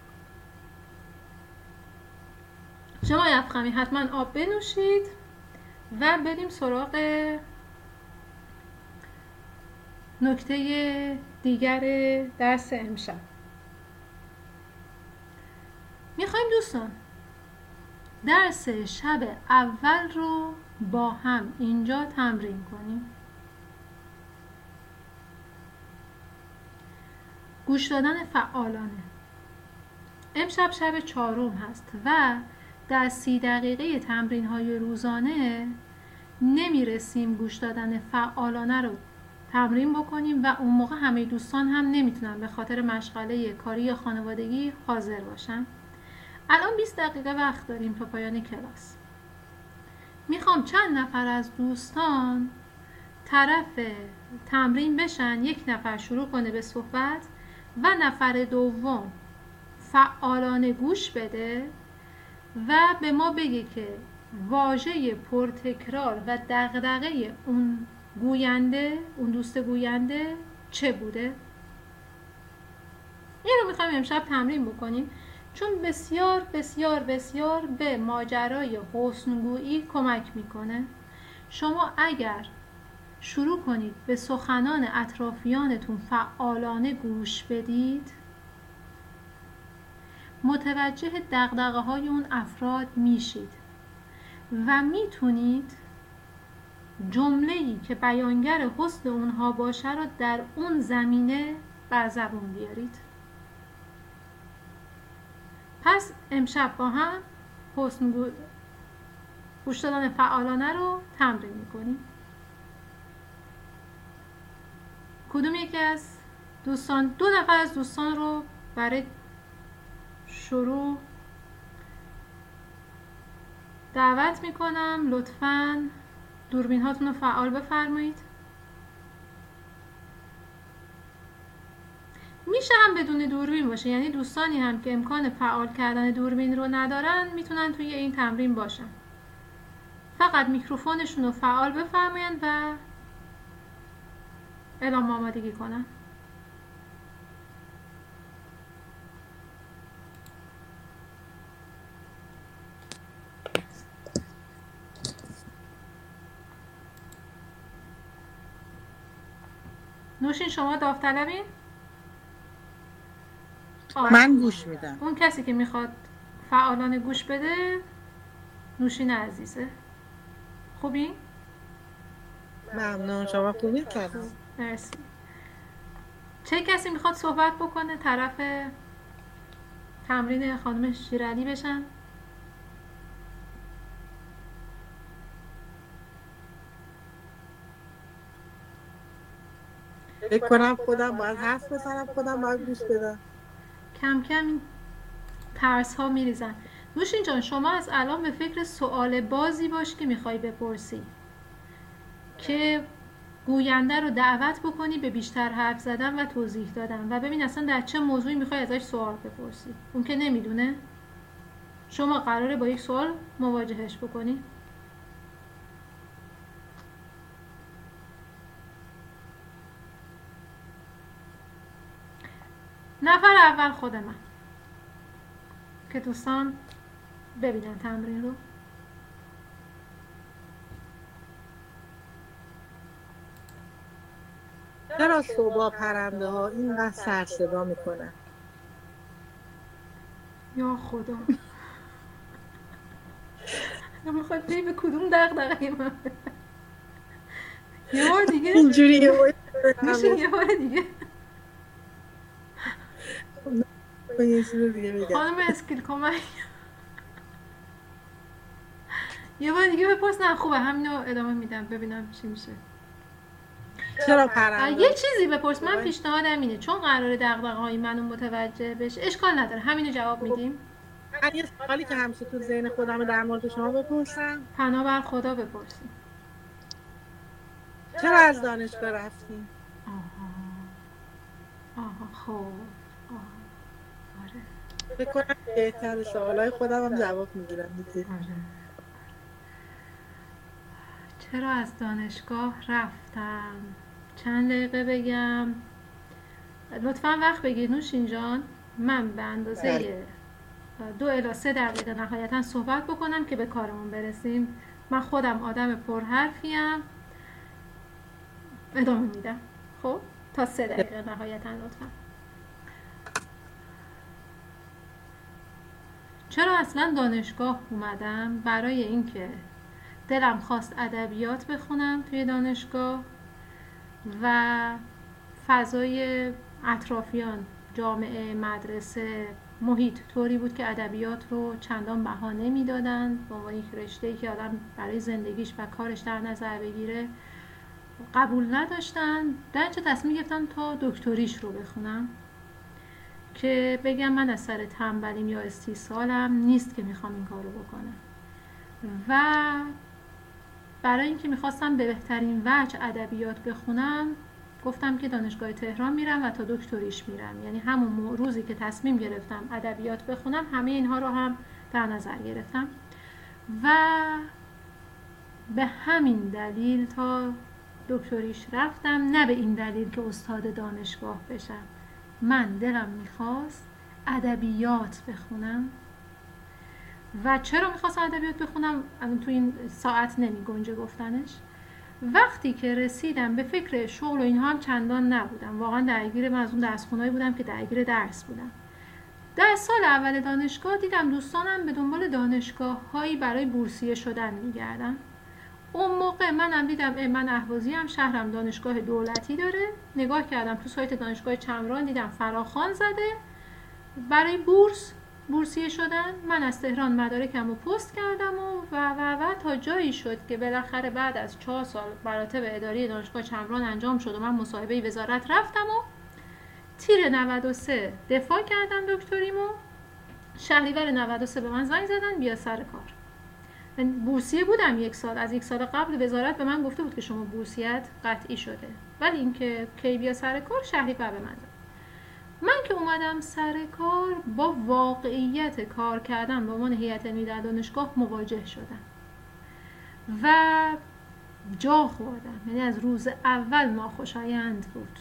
شما آقای افخمی حتما آب بنوشید و بریم سراغ نکته دیگر درس امشب. میخوایم دوستان درس شب اول رو با هم اینجا تمرین کنیم. گوش دادن فعالانه. امشب شب 4 هست و در 30 دقیقه تمرین های روزانه نمیرسیم گوش دادن فعالانه رو تمرین بکنیم و اون موقع همه دوستان هم نمیتونن به خاطر مشغله کاری یا خانوادگی حاضر باشن. الان 20 دقیقه وقت داریم تا پایان کلاس. میخوام چند نفر از دوستان طرف تمرین بشن، یک نفر شروع کنه به صحبت و نفر دوم فعالانه گوش بده و به ما بگه که واژه پرتکرار و دغدغه اون گوینده، اون دوست گوینده چه بوده. این رو میخوایم امشب تمرین بکنیم چون بسیار بسیار بسیار به ماجرای حسنگویی کمک میکنه. شما اگر شروع کنید به سخنان اطرافیانتون فعالانه گوش بدید، متوجه دغدغه های اون افراد میشید و میتونید جمله‌ای که بیانگر حسن اونها باشه رو در اون زمینه بر زبون بیارید. پس امشب با هم گوش دادن فعالانه رو تمرین میکنیم. کدوم یکی از دوستان، 2 نفر از دوستان رو برای شروع دعوت میکنم لطفاً دوربین هاتون رو فعال بفرمایید. میشه هم بدون دوربین باشه، یعنی دوستانی هم که امکان فعال کردن دوربین رو ندارن میتونن توی این تمرین باشن. فقط میکروفونشون رو فعال بفرمایید و اعلام آمادگی کنن. نوشین شما داوطلبین؟ من گوش میدم. اون کسی که میخواد فعالانه گوش بده نوشین عزیزه. خوبی؟ ممنون، شما خوبی کردم. مرسی. چه کسی میخواد صحبت بکنه طرف تمرین خانم شیرعلی بشن؟ فکر کنم خودم باید حرف بزنم، خودم باید گوش بدم. کم کم ترس ها میریزن. نوشین جان شما از الان به فکر سوال بازی باش که میخوای بپرسی که گوینده رو دعوت بکنی به بیشتر حرف زدن و توضیح دادن و ببین اصلا در چه موضوعی میخوای ازش سوال بپرسی. اون که نمیدونه، شما قراره با یک سوال مواجهش بکنی. نفر اول خود من که دوستان ببینن تمرین رو. چرا صبح پرنده ها اینقدر سر صدا میکنن؟ یا خدا میخواد بری به کدوم دغدغه من؟ یه بار دیگه اینجوری میشه یه بار دیگه یه چیز دیگه میگم. خانم اسکیل کمک یه بار دیگه بپرس. نه خوبه همینو ادامه میدم ببینم چی میشه. چرا پرنده؟ یه چیزی بپرس. من پیشنهادم اینه چون قراره دغدغه‌های منو متوجه بشه اشکال نداره همینو جواب میدیم. من یه سوالی که همیشه تو ذهن خودم در مورد شما بپرسم. پناه بر خدا بپرسیم. چرا از دانشگاه رفتیم؟ آها خب آره فکر کنم بهتر سوالای خودم هم جواب میگیرم. چرا از دانشگاه رفتم؟ چند دقیقه بگم؟ لطفاً وقت بگید نوشین جان. من به اندازه 2 الی 3 دقیقه نهایتاً صحبت بکنم که به کارمون برسیم. من خودم آدم پرحرفیم. ادامه میدم. خب تا 3 دقیقه نهایتاً لطفاً. چرا اصلا دانشگاه اومدم؟ برای اینکه دلم خواست ادبیات بخونم توی دانشگاه و فضای اطرافیان، جامعه، مدرسه، محیط طوری بود که ادبیات رو چندان بها نمیدادن با یک رشته‌ای که آدم برای زندگیش و کارش در نظر بگیره. قبول نداشتن. در اینجا تصمیم گرفتم تا دکتریش رو بخونم که بگم من از سر تنبلیم یا استیصالم نیست که میخوام این کار رو بکنم. و برای اینکه میخواستم به بهترین وجه ادبیات بخونم گفتم که دانشگاه تهران میرم و تا دکتریش میرم. یعنی همون روزی که تصمیم گرفتم ادبیات بخونم همه اینها رو هم در نظر گرفتم و به همین دلیل تا دکتریش رفتم. نه به این دلیل که استاد دانشگاه بشم، من دلم میخواست ادبیات بخونم. و چرا میخواستم ادبیات بخونم الان تو این ساعت نمی گنجه گفتنش. وقتی که رسیدم به فکر شغل و اینها هم چندان نبودم، واقعا درگیر من از اون درسخونه‌ای بودم که درگیر درس بودم. در سال اول دانشگاه دیدم دوستانم به دنبال دانشگاه هایی برای بورسیه شدن میگردن. اون موقع منم دیدم من اهوازیم، شهرم دانشگاه دولتی داره. نگاه کردم تو سایت دانشگاه چمران، دیدم فراخوان زده برای بورسیه شدن. من از تهران مدارکم رو پست کردم و تا جایی شد که بالاخره بعد از 4 سال مراتب اداری دانشگاه چمران انجام شد و من مصاحبه وزارت رفتم و تیر 93 دفاع کردم دکتریمو. شهریور 93 به من زنگ زدن بیا سر کار. من بورسیه بودم 1 سال. از 1 سال قبل وزارت به من گفته بود که شما بورسیت قطعی شده، ولی اینکه کی بیا سر کار شهریور به من زد. من که اومدم سر کار با واقعیت کار کردن به عنوان هیئت علمی در دانشگاه مواجه شدم و جا خوردم. یعنی از روز اول ناخوشایند بود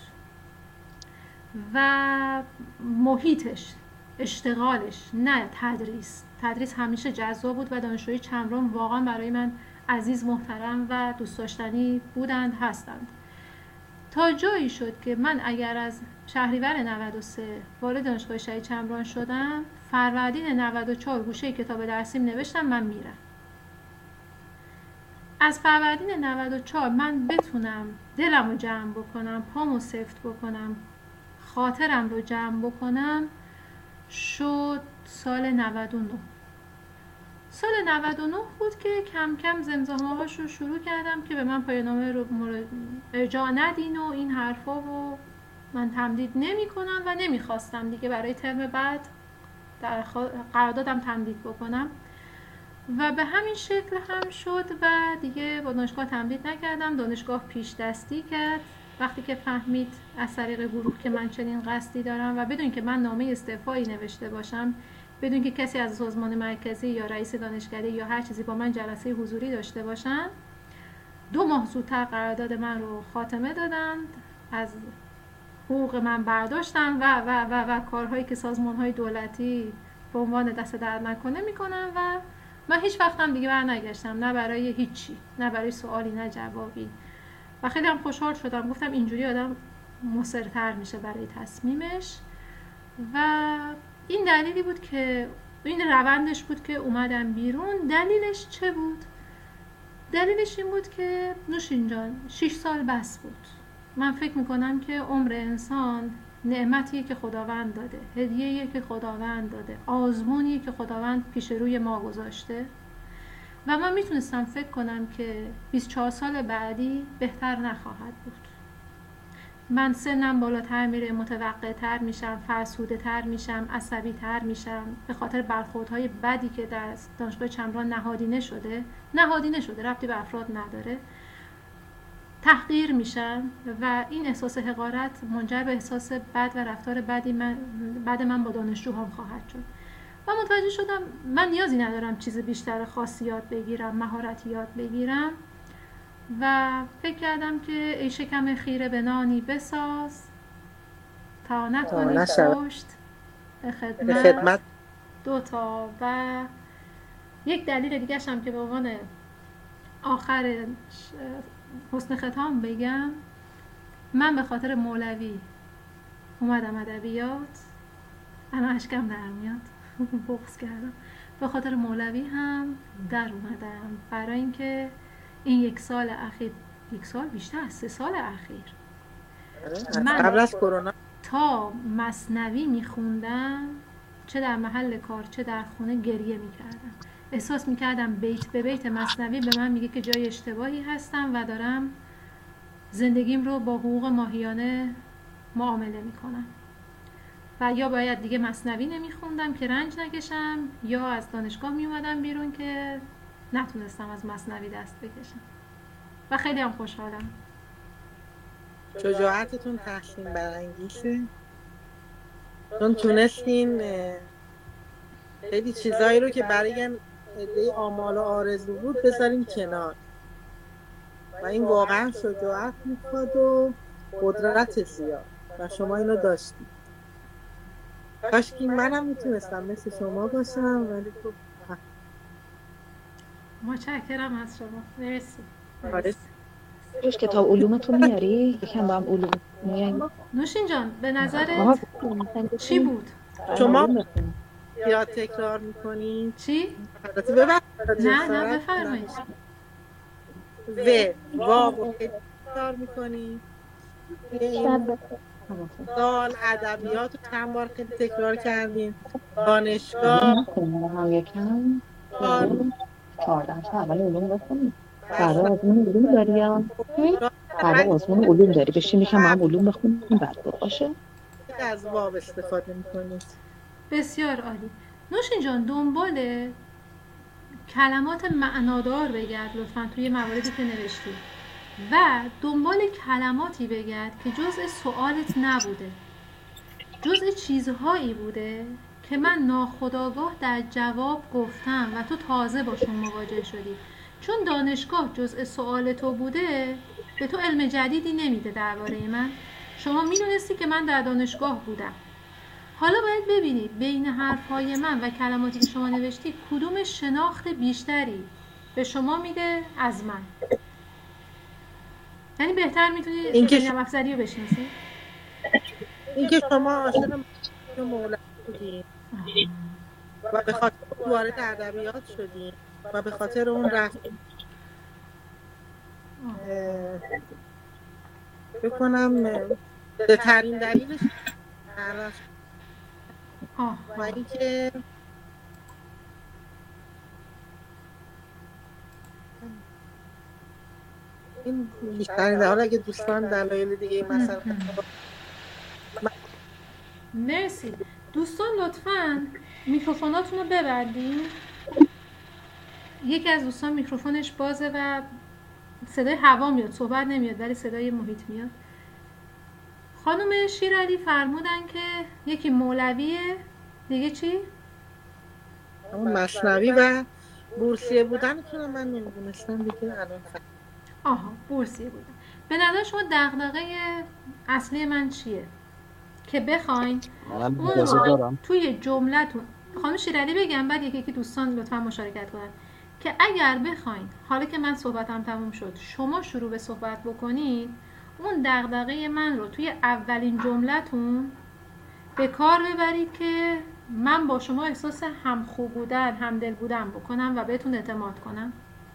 و محیطش، اشتغالش، نه تدریس همیشه جذاب بود و دانشجوی چمران واقعا برای من عزیز، محترم و دوست داشتنی بودند، هستند. تا جایی شد که من اگر از شهریور 93 وارد دانشگاه شهید چمران شدم، فروردین 94 گوشه کتاب درسیم نوشتم من میرم. از فروردین 94 من بتونم دلم رو جمع بکنم، پامو سفت بکنم، خاطرم رو جمع بکنم، شد سال 99. سال 99 بود که کم کم زمزمه هاش رو شروع کردم که به من پایانامه رو ارجاع ندین و این حرفا رو من تمدید نمی کنم و نمیخواستم دیگه برای ترم بعد در قراردادم تمدید بکنم و به همین شکل هم شد و دیگه با دانشگاه تمدید نکردم. دانشگاه پیش دستی کرد وقتی که فهمید از طریق گروه که من چنین قصدی دارم و بدون که من نامه استعفایی نوشته باشم، بدون که کسی از سازمان مرکزی یا رئیس دانشکده یا هر چیزی با من جلسه حضوری داشته باشن، 2 ماه زودتر قرارداد من رو خاتمه دادند، از حقوق من برداشتن و کارهایی که سازمان‌های دولتی به عنوان دست درد نکنه میکنن و من هیچ وقتم دیگه برنگشتم، نه برای هیچی، نه برای سوالی نه جوابی. و خیلی هم خوشحال شدم. گفتم اینجوری آدم مصرتر میشه برای تصمیمش و این دلیلی بود که این روندش بود که اومدم بیرون. دلیلش چه بود؟ دلیلش این بود که نوشین جان 6 سال بس بود. من فکر میکنم که عمر انسان نعمتیه که خداوند داده، هدیه‌ایه که خداوند داده، آزمونیه که خداوند پیش روی ما گذاشته و من میتونستم فکر کنم که 24 سال بعدی بهتر نخواهد بود. من سنم بالاتر میره، متوقع تر میشم، فرسوده تر میشم، عصبی تر میشم به خاطر برخوردهای بدی که در دانشگاه چمران نهادینه شده، ربطی به افراد نداره، تحقیر میشم و این احساس حقارت منجر به احساس بد و رفتار بعد من با دانشجوهام خواهد شد. و متوجه شدم من نیازی ندارم چیز بیشتر خاصی یاد بگیرم، مهارتی یاد بگیرم و فکر کردم که ای شکم خیره به نانی بساز تا نکنی پشت به خدمت 2 تا. و یک دلیل دیگه هم که به عنوان آخر حسن ختام بگم، من به خاطر مولوی اومدم ادبیات. انا اشکم در میاد بغض کردم. به خاطر مولوی هم در اومدم برای اینکه این 1 سال اخیر، 1 سال بیشتر از 3 سال اخیر، من قبل از کرونا تا مثنوی میخوندم، چه در محل کار چه در خونه گریه میکردم. احساس میکردم بیت به بیت مثنوی به من میگه که جای اشتباهی هستم و دارم زندگیم رو با حقوق ماهیانه معامله میکنم و یا باید دیگه مثنوی نمیخوندم که رنج نکشم یا از دانشگاه میومدم بیرون که نتونستم از مثنوی دست بکشم و خیلی هم خوشحالم. شجاعتتون تحسین برانگیزه، چون تونستین خیلی چیزایی رو که برای عده آمال و آرزو بود بذارین کنار و این واقعا شجاعت میخواد و قدرت زیاد و شما اینو داشتید. کاش که منم میتونستم مثل شما باشم، ولی خب متشکرم از شما. مرسی. روش کتاب علومتو میاری؟ یکم با هم علوم میاری؟ نوشین جان به نظرت چی بود؟ شما یا تکرار میکنین؟ چی؟ نه بفرمایید. واو تکرار میکنین؟ سال ادبیات رو چند بار خیلی تکرار کردین؟ دانشگاه یکم 14 تا اول علوم بخونیم. فردا آزمون علوم داری یا؟ فردا آزمون علوم داری، بشین یکم با هم علوم بخونیم بعد باشه. از واو استفاده میکنید. بسیار عالی. نوشین جان دنبال کلمات معنادار بگرد لطفاً توی مواردی که نوشتی و دنبال کلماتی بگرد که جزء سوالت نبوده، جزء چیزهایی بوده که من ناخودآگاه در جواب گفتم و تو تازه باشون مواجه شدی. چون دانشگاه جزء سوال تو بوده به تو علم جدیدی نمیده درباره من. شما میدونستی که من در دانشگاه بودم. حالا باید ببینید بین حرفهای من و کلماتی که شما نوشتی کدوم شناخت بیشتری به شما میده از من. یعنی بهتر میتونی بین افزری رو بشناسی. اینکه شما عاشق مولوی بودین و به خاطر وارد ادبیات شدین و به خاطر اون رفتین بکنم بهترین دلیلش و اینکه این بیشترین دلیل، اگه دوستان دلایل دیگه مثلا مرسی. دوستان لطفاً میکروفوناتون رو ببندین. یکی از دوستان میکروفونش بازه و صدای هوا میاد، صحبت نمیاد ولی صدای محیط میاد. خانم شیرعلی فرمودن که یکی مولویه، دیگه چی؟ مثنوی و بورسیه بودنتون من نمیدونستم دیگه الان. آها بورسیه بودن. به نظر شما دغدغه اصلی من چیه؟ که بخواین اون توی جملتون خانم شیرعلی بگم بعد یکی دوستان لطفا مشارکت کنن که اگر بخواین حالا که من صحبتم تموم شد شما شروع به صحبت بکنید اون دغدغه من رو توی اولین جملتون به کار ببرید که من با شما احساس همخو بودن همدل بودن بکنم و بهتون اعتماد کنم.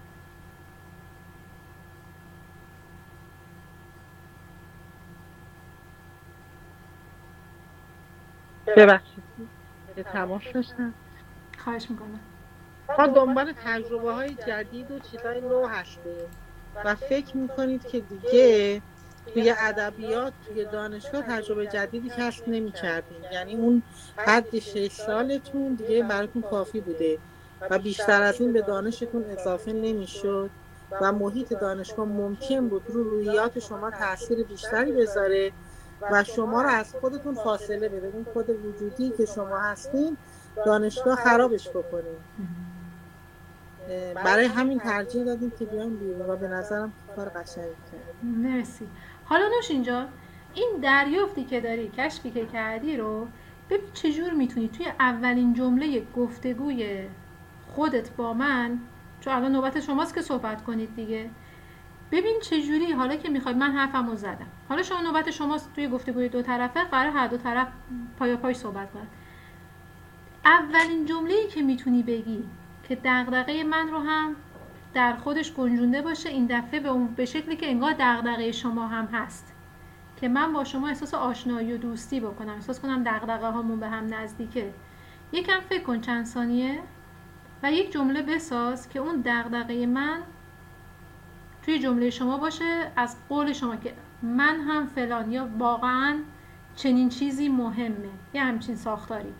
ببخشید تماس داشتم. خواهش میکنم. ما دنبال تجربه های جدید و چیزهای نو هستیم و فکر میکنید که دیگه توی ادبیات توی دانشگاه تجربه جدیدی کسب نمی‌کردین، یعنی اون حد 6 سالتون دیگه براتون کافی بوده و بیشتر از این به دانشتون اضافه نمیشد و محیط دانشگاه ممکن بود روحیات شما تاثیر بیشتری بذاره و شما رو از خودتون فاصله بده. اون خود وجودی که شما هستین دانشگاه خرابش بکنه. برای همین ترجیح دادیم که بیایم بیرون و به نظرم کار قشنگی کرد. مرسی. حالا نوشین جان این دریافتی که داری کشفی که کردی رو ببین چجور میتونی توی اولین جمله گفتگوی خودت با من، چون الان نوبت شماست که صحبت کنید دیگه، ببین چجوری حالا که میخوای من حرفمو زدم حالا شما نوبت شماست توی گفتگوی دو طرفه قرار هر دو طرف پایا پای صحبت کنن. اولین جمله‌ای که میتونی بگی که دغدغه من رو هم در خودش گنجونده باشه این دفعه به شکلی که انگار دغدغه شما هم هست که من با شما احساس آشنایی و دوستی بکنم، احساس کنم دغدغه هامون به هم نزدیکه. یکم فکر کن چند ثانیه و یک جمله بساز که اون دغدغه من توی جمله شما باشه از قول شما که من هم فلان یا واقعا چنین چیزی مهمه، یه همچین ساختاری.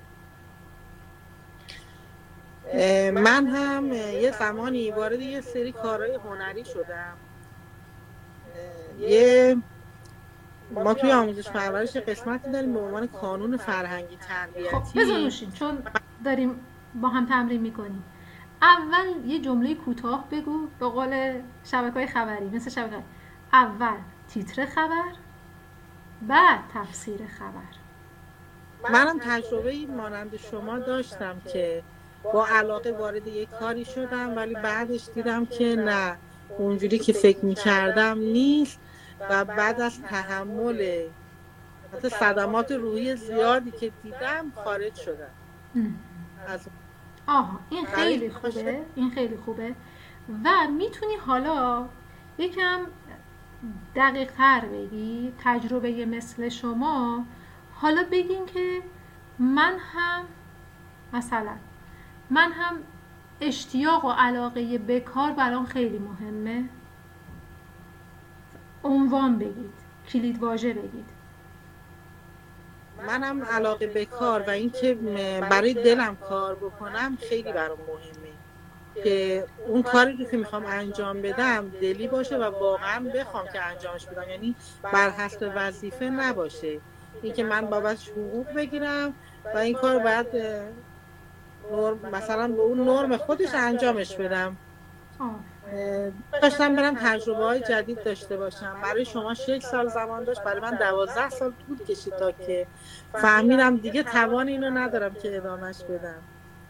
من هم یه زمانی وارد یه سری کارهای هنری شدم. ما توی آموزش پرورش قسمتی داریم به عنوان کانون فرهنگی تربیتی. خب بذارنوشین چون داریم با هم تمرین میکنیم. اول یه جمله کوتاه بگو به قول شبکه‌های خبری، مثل شبکه اول تیتر خبر بعد تفسیر خبر. منم تجربه مانند شما داشتم که با علاقه وارد یک کاری شدم ولی بعدش دیدم که نه اونجوری که فکر می‌کردم نیست و بعد از تحمل صدمات روحی زیادی که دیدم خارج شدم. این خیلی خوبه، این خیلی خوبه. و میتونی حالا یکم دقیق تر بگی تجربه مثل شما، حالا بگین که من هم اشتیاق و علاقه به کار برام خیلی مهمه. عنوان بگید، کلید واژه بگید. منم علاقه به کار و اینکه برای دلم کار بکنم خیلی برام مهمه که اون کاری رو که میخوام انجام بدم دلی باشه و واقعا بخوام که انجامش بدم، یعنی بر حسب وظیفه نباشه، اینکه من بابتش حقوق بگیرم و این کار باید مثلا به اون نرم خودش انجامش بدم. داشتم برم تجربه های جدید داشته باشم. برای شما 6 سال زمان داشت، برای من 12 سال طول کشید تا که فهمیدم دیگه توان اینو ندارم که ادامهش بدم.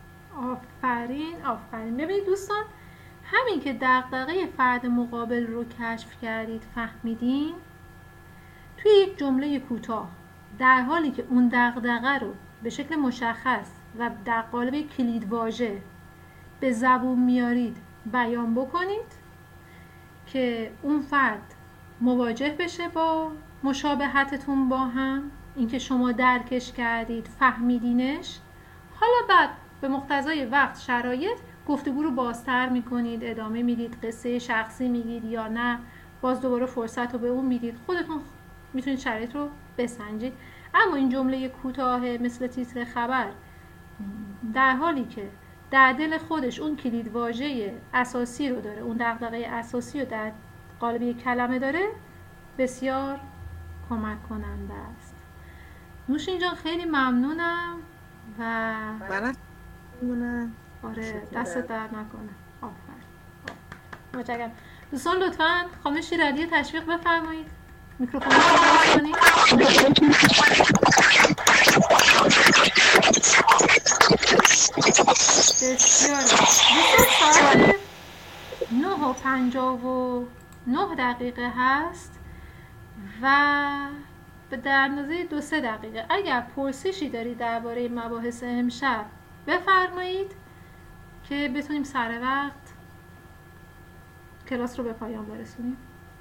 آفرین. ببینید دوستان، همین که دغدغه فرد مقابل رو کشف کردید، فهمیدین، توی یک جمله کوتاه در حالی که اون دغدغه رو به شکل مشخص و در قالب کلیدواژه به زبون میارید بیان بکنید که اون فرد مواجه بشه با مشابهتتون با هم، اینکه شما درکش کردید، فهمیدینش. حالا بعد به مقتضای وقت شرایط گفتگو رو بازتر میکنید، ادامه میدید، قصه شخصی میگید یا نه باز دوباره فرصت رو به اون میدید. خودتون میتونید شرایط رو بسنجید. اما این جمله کوتاه مثل تیتر خبر در حالی که در دل خودش اون کلید واژه اساسی رو داره، اون دغدغه اساسی رو در قالب یک کلمه داره، بسیار کمک کننده است. نوشین جان خیلی ممنونم و آره دست در نکنه. آفرین. دوستان لطفاً خانم شیرعلی تشویق بفرمایید. میکروفون رو باز کنید. بسیار. ساعت 9:59 هست و در اندازه 2-3 دقیقه اگر پرسشی دارید درباره مباحث امشب بفرمایید که بتونیم سر وقت کلاس رو به پایان برسونیم.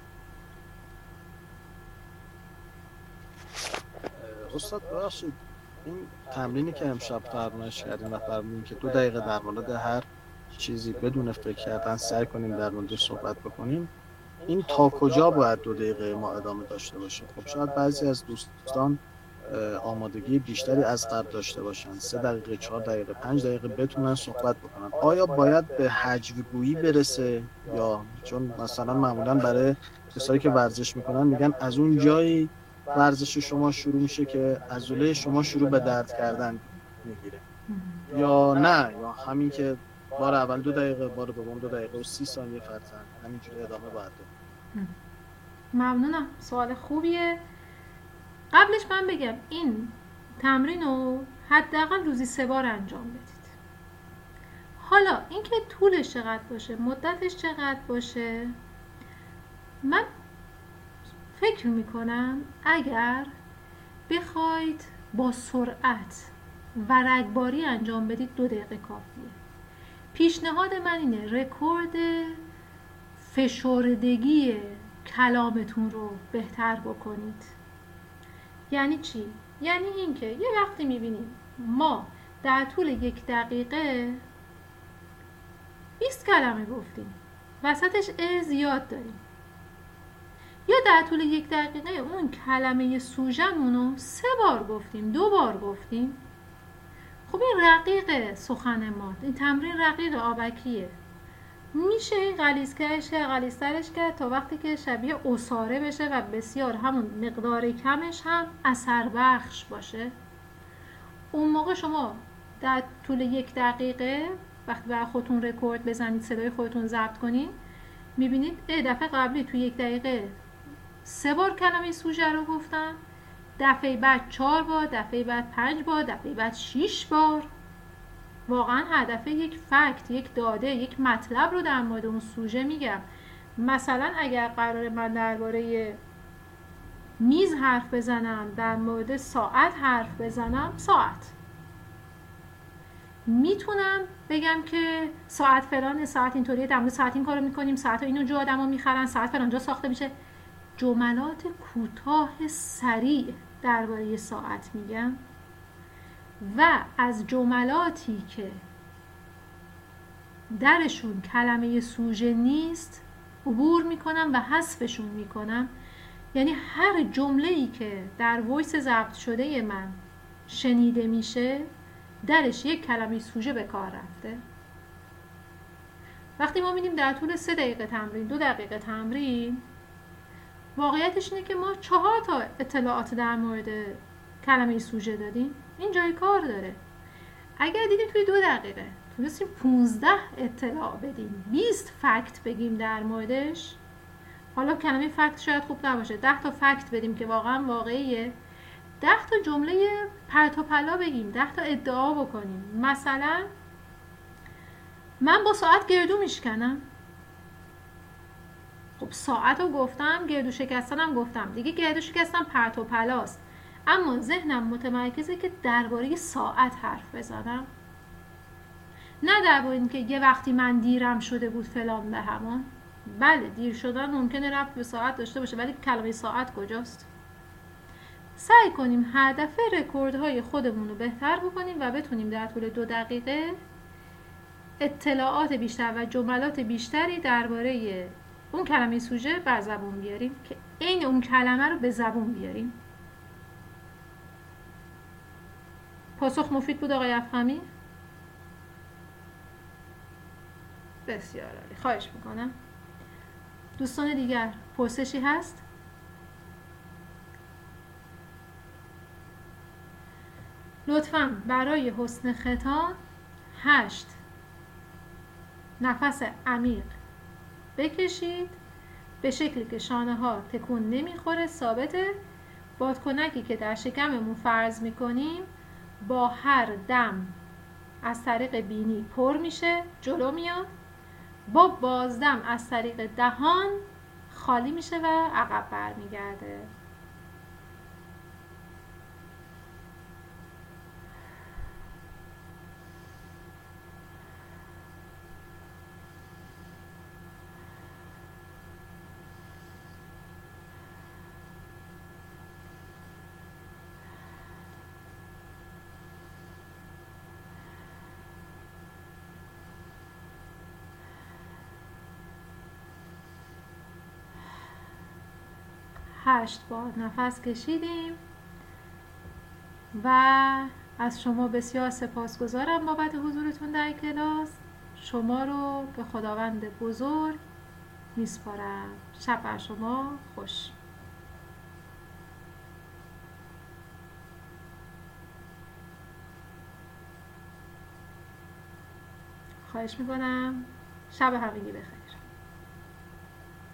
استاد ببخشید، این تمرینی که امشب فرمایش کردیم و فرمودیم که 2 دقیقه در مورد هر چیزی بدون فکر کردن سعی کنیم در موردش صحبت بکنیم، این تا کجا باید 2 دقیقه ما ادامه داشته باشیم؟ خب شاید بعضی از دوستان آمادگی بیشتری از قبل داشته باشن، 3 دقیقه، 4 دقیقه، 5 دقیقه بتونن صحبت بکنن. آیا باید به هجوگویی برسه یا چون مثلا معمولا برای کسایی که ورزش میکنن میگن از اون جایی ورزش شما شروع میشه که عضله شما شروع به درد کردن میگیره، یا نه، یا همین که بار اول 2 دقیقه، بار دوم 2 دقیقه و 30 ثانیه فرضاً همینجوری ادامه باید داد. ممنونم، سوال خوبیه. قبلش من بگم این تمرین رو حداقل روزی 3 بار انجام بدید. حالا اینکه طولش چقدر باشه، مدتش چقدر باشه، من فکر میکنم اگر بخواید با سرعت و رگباری انجام بدید 2 دقیقه کافیه. پیشنهاد من اینه رکورد فشردگی کلامتون رو بهتر بکنید. یعنی چی؟ یعنی اینکه یه وقتی میبینیم ما در طول 1 دقیقه 20 کلمه گفتیم، وسطش زیاد داریم، یا در طول 1 دقیقه اون کلمه سوژمون رو 3 بار گفتیم، 2 بار گفتیم. خب این رقیق سخن ما، این تمرین رقیق آبکیه. میشه این غلیظترش کرد تا وقتی که شبیه عصاره بشه و بسیار همون مقدار کمش هم اثر بخش باشه. اون موقع شما در طول 1 دقیقه وقتی برای خودتون رکورد بزنید، صدای خودتون ضبط کنید، میبینید دفعه قبلی توی 1 دقیقه 3 بار کلمه سوژه رو گفتم، دفعه بعد 4 بار، دفعه بعد 5 بار، دفعه بعد 6 بار. واقعا هدف یک فکت، یک داده، یک مطلب رو در مورد اون سوژه میگم. مثلا اگر قرار من درباره میز حرف بزنم، در مورد ساعت حرف بزنم، ساعت میتونم بگم که ساعت فلان، ساعت اینطوریه، در مورد ساعت این کارو میکنیم، ساعت اینجا آدما میخرن، ساعت فلانجا ساخته میشه. جملات کوتاه سریع درباره ساعت میگم و از جملاتی که درشون کلمه سوژه نیست عبور میکنم و حذفشون میکنم. یعنی هر جمله‌ای که در وایس ضبط شده من شنیده میشه درش یک کلمه سوژه به کار رفته. وقتی ما می‌بینیم در طول 3 دقیقه تمرین، 2 دقیقه تمرین، واقعیتش اینه که ما 4 تا اطلاعات در مورد کلمه سوژه دادیم. این جای کار داره. اگر دیدیم توی 2 دقیقه تونستیم 15 اطلاع بدیم، 20 فکت بگیم در موردش، حالا کلمه فکت شاید خوب نباشه، 10 تا فکت بدیم که واقعا واقعیه، 10 تا جمله پرت و پلا بگیم، 10 تا ادعا بکنیم. مثلا من با ساعت گردو میشکنم. خب ساعت رو گفتم، گردو شکستنم گفتم، دیگه گردو شکستن پرت و پلاست، اما ذهنم متمرکزه که درباره ساعت حرف بزنم، نه درباره اینکه یه وقتی من دیرم شده بود فلان به همان. بله دیر شدن ممکنه ربط به ساعت داشته باشه، ولی کلمه ساعت کجاست؟ سعی کنیم هدف رکوردهای خودمون رو بهتر بکنیم و بتونیم در طول 2 دقیقه اطلاعات بیشتر و جملات بیشتری درباره اون کلمه سوژه بر زبون بیاریم که عین اون کلمه رو به زبون بیاریم. پاسخ مفید بود آقای افخمی؟ بسیار عالی، خواهش میکنم. دوستان دیگر پرسشی هست؟ لطفاً برای حسن ختام 8 نفس عمیق بکشید به شکلی که شانه ها تکون نمیخوره، ثابته. بادکنکی که در شکممون فرض میکنیم با هر دم از طریق بینی پر میشه، جلو میاد، با بازدم از طریق دهان خالی میشه و عقب برمیگرده. هشت بار نفس کشیدیم و از شما بسیار سپاسگزارم بابت حضورتون در کلاس. شما رو به خداوند بزرگ میسپارم. شب بر شما خوش. خواهش میکنم. شب همگی بخیر.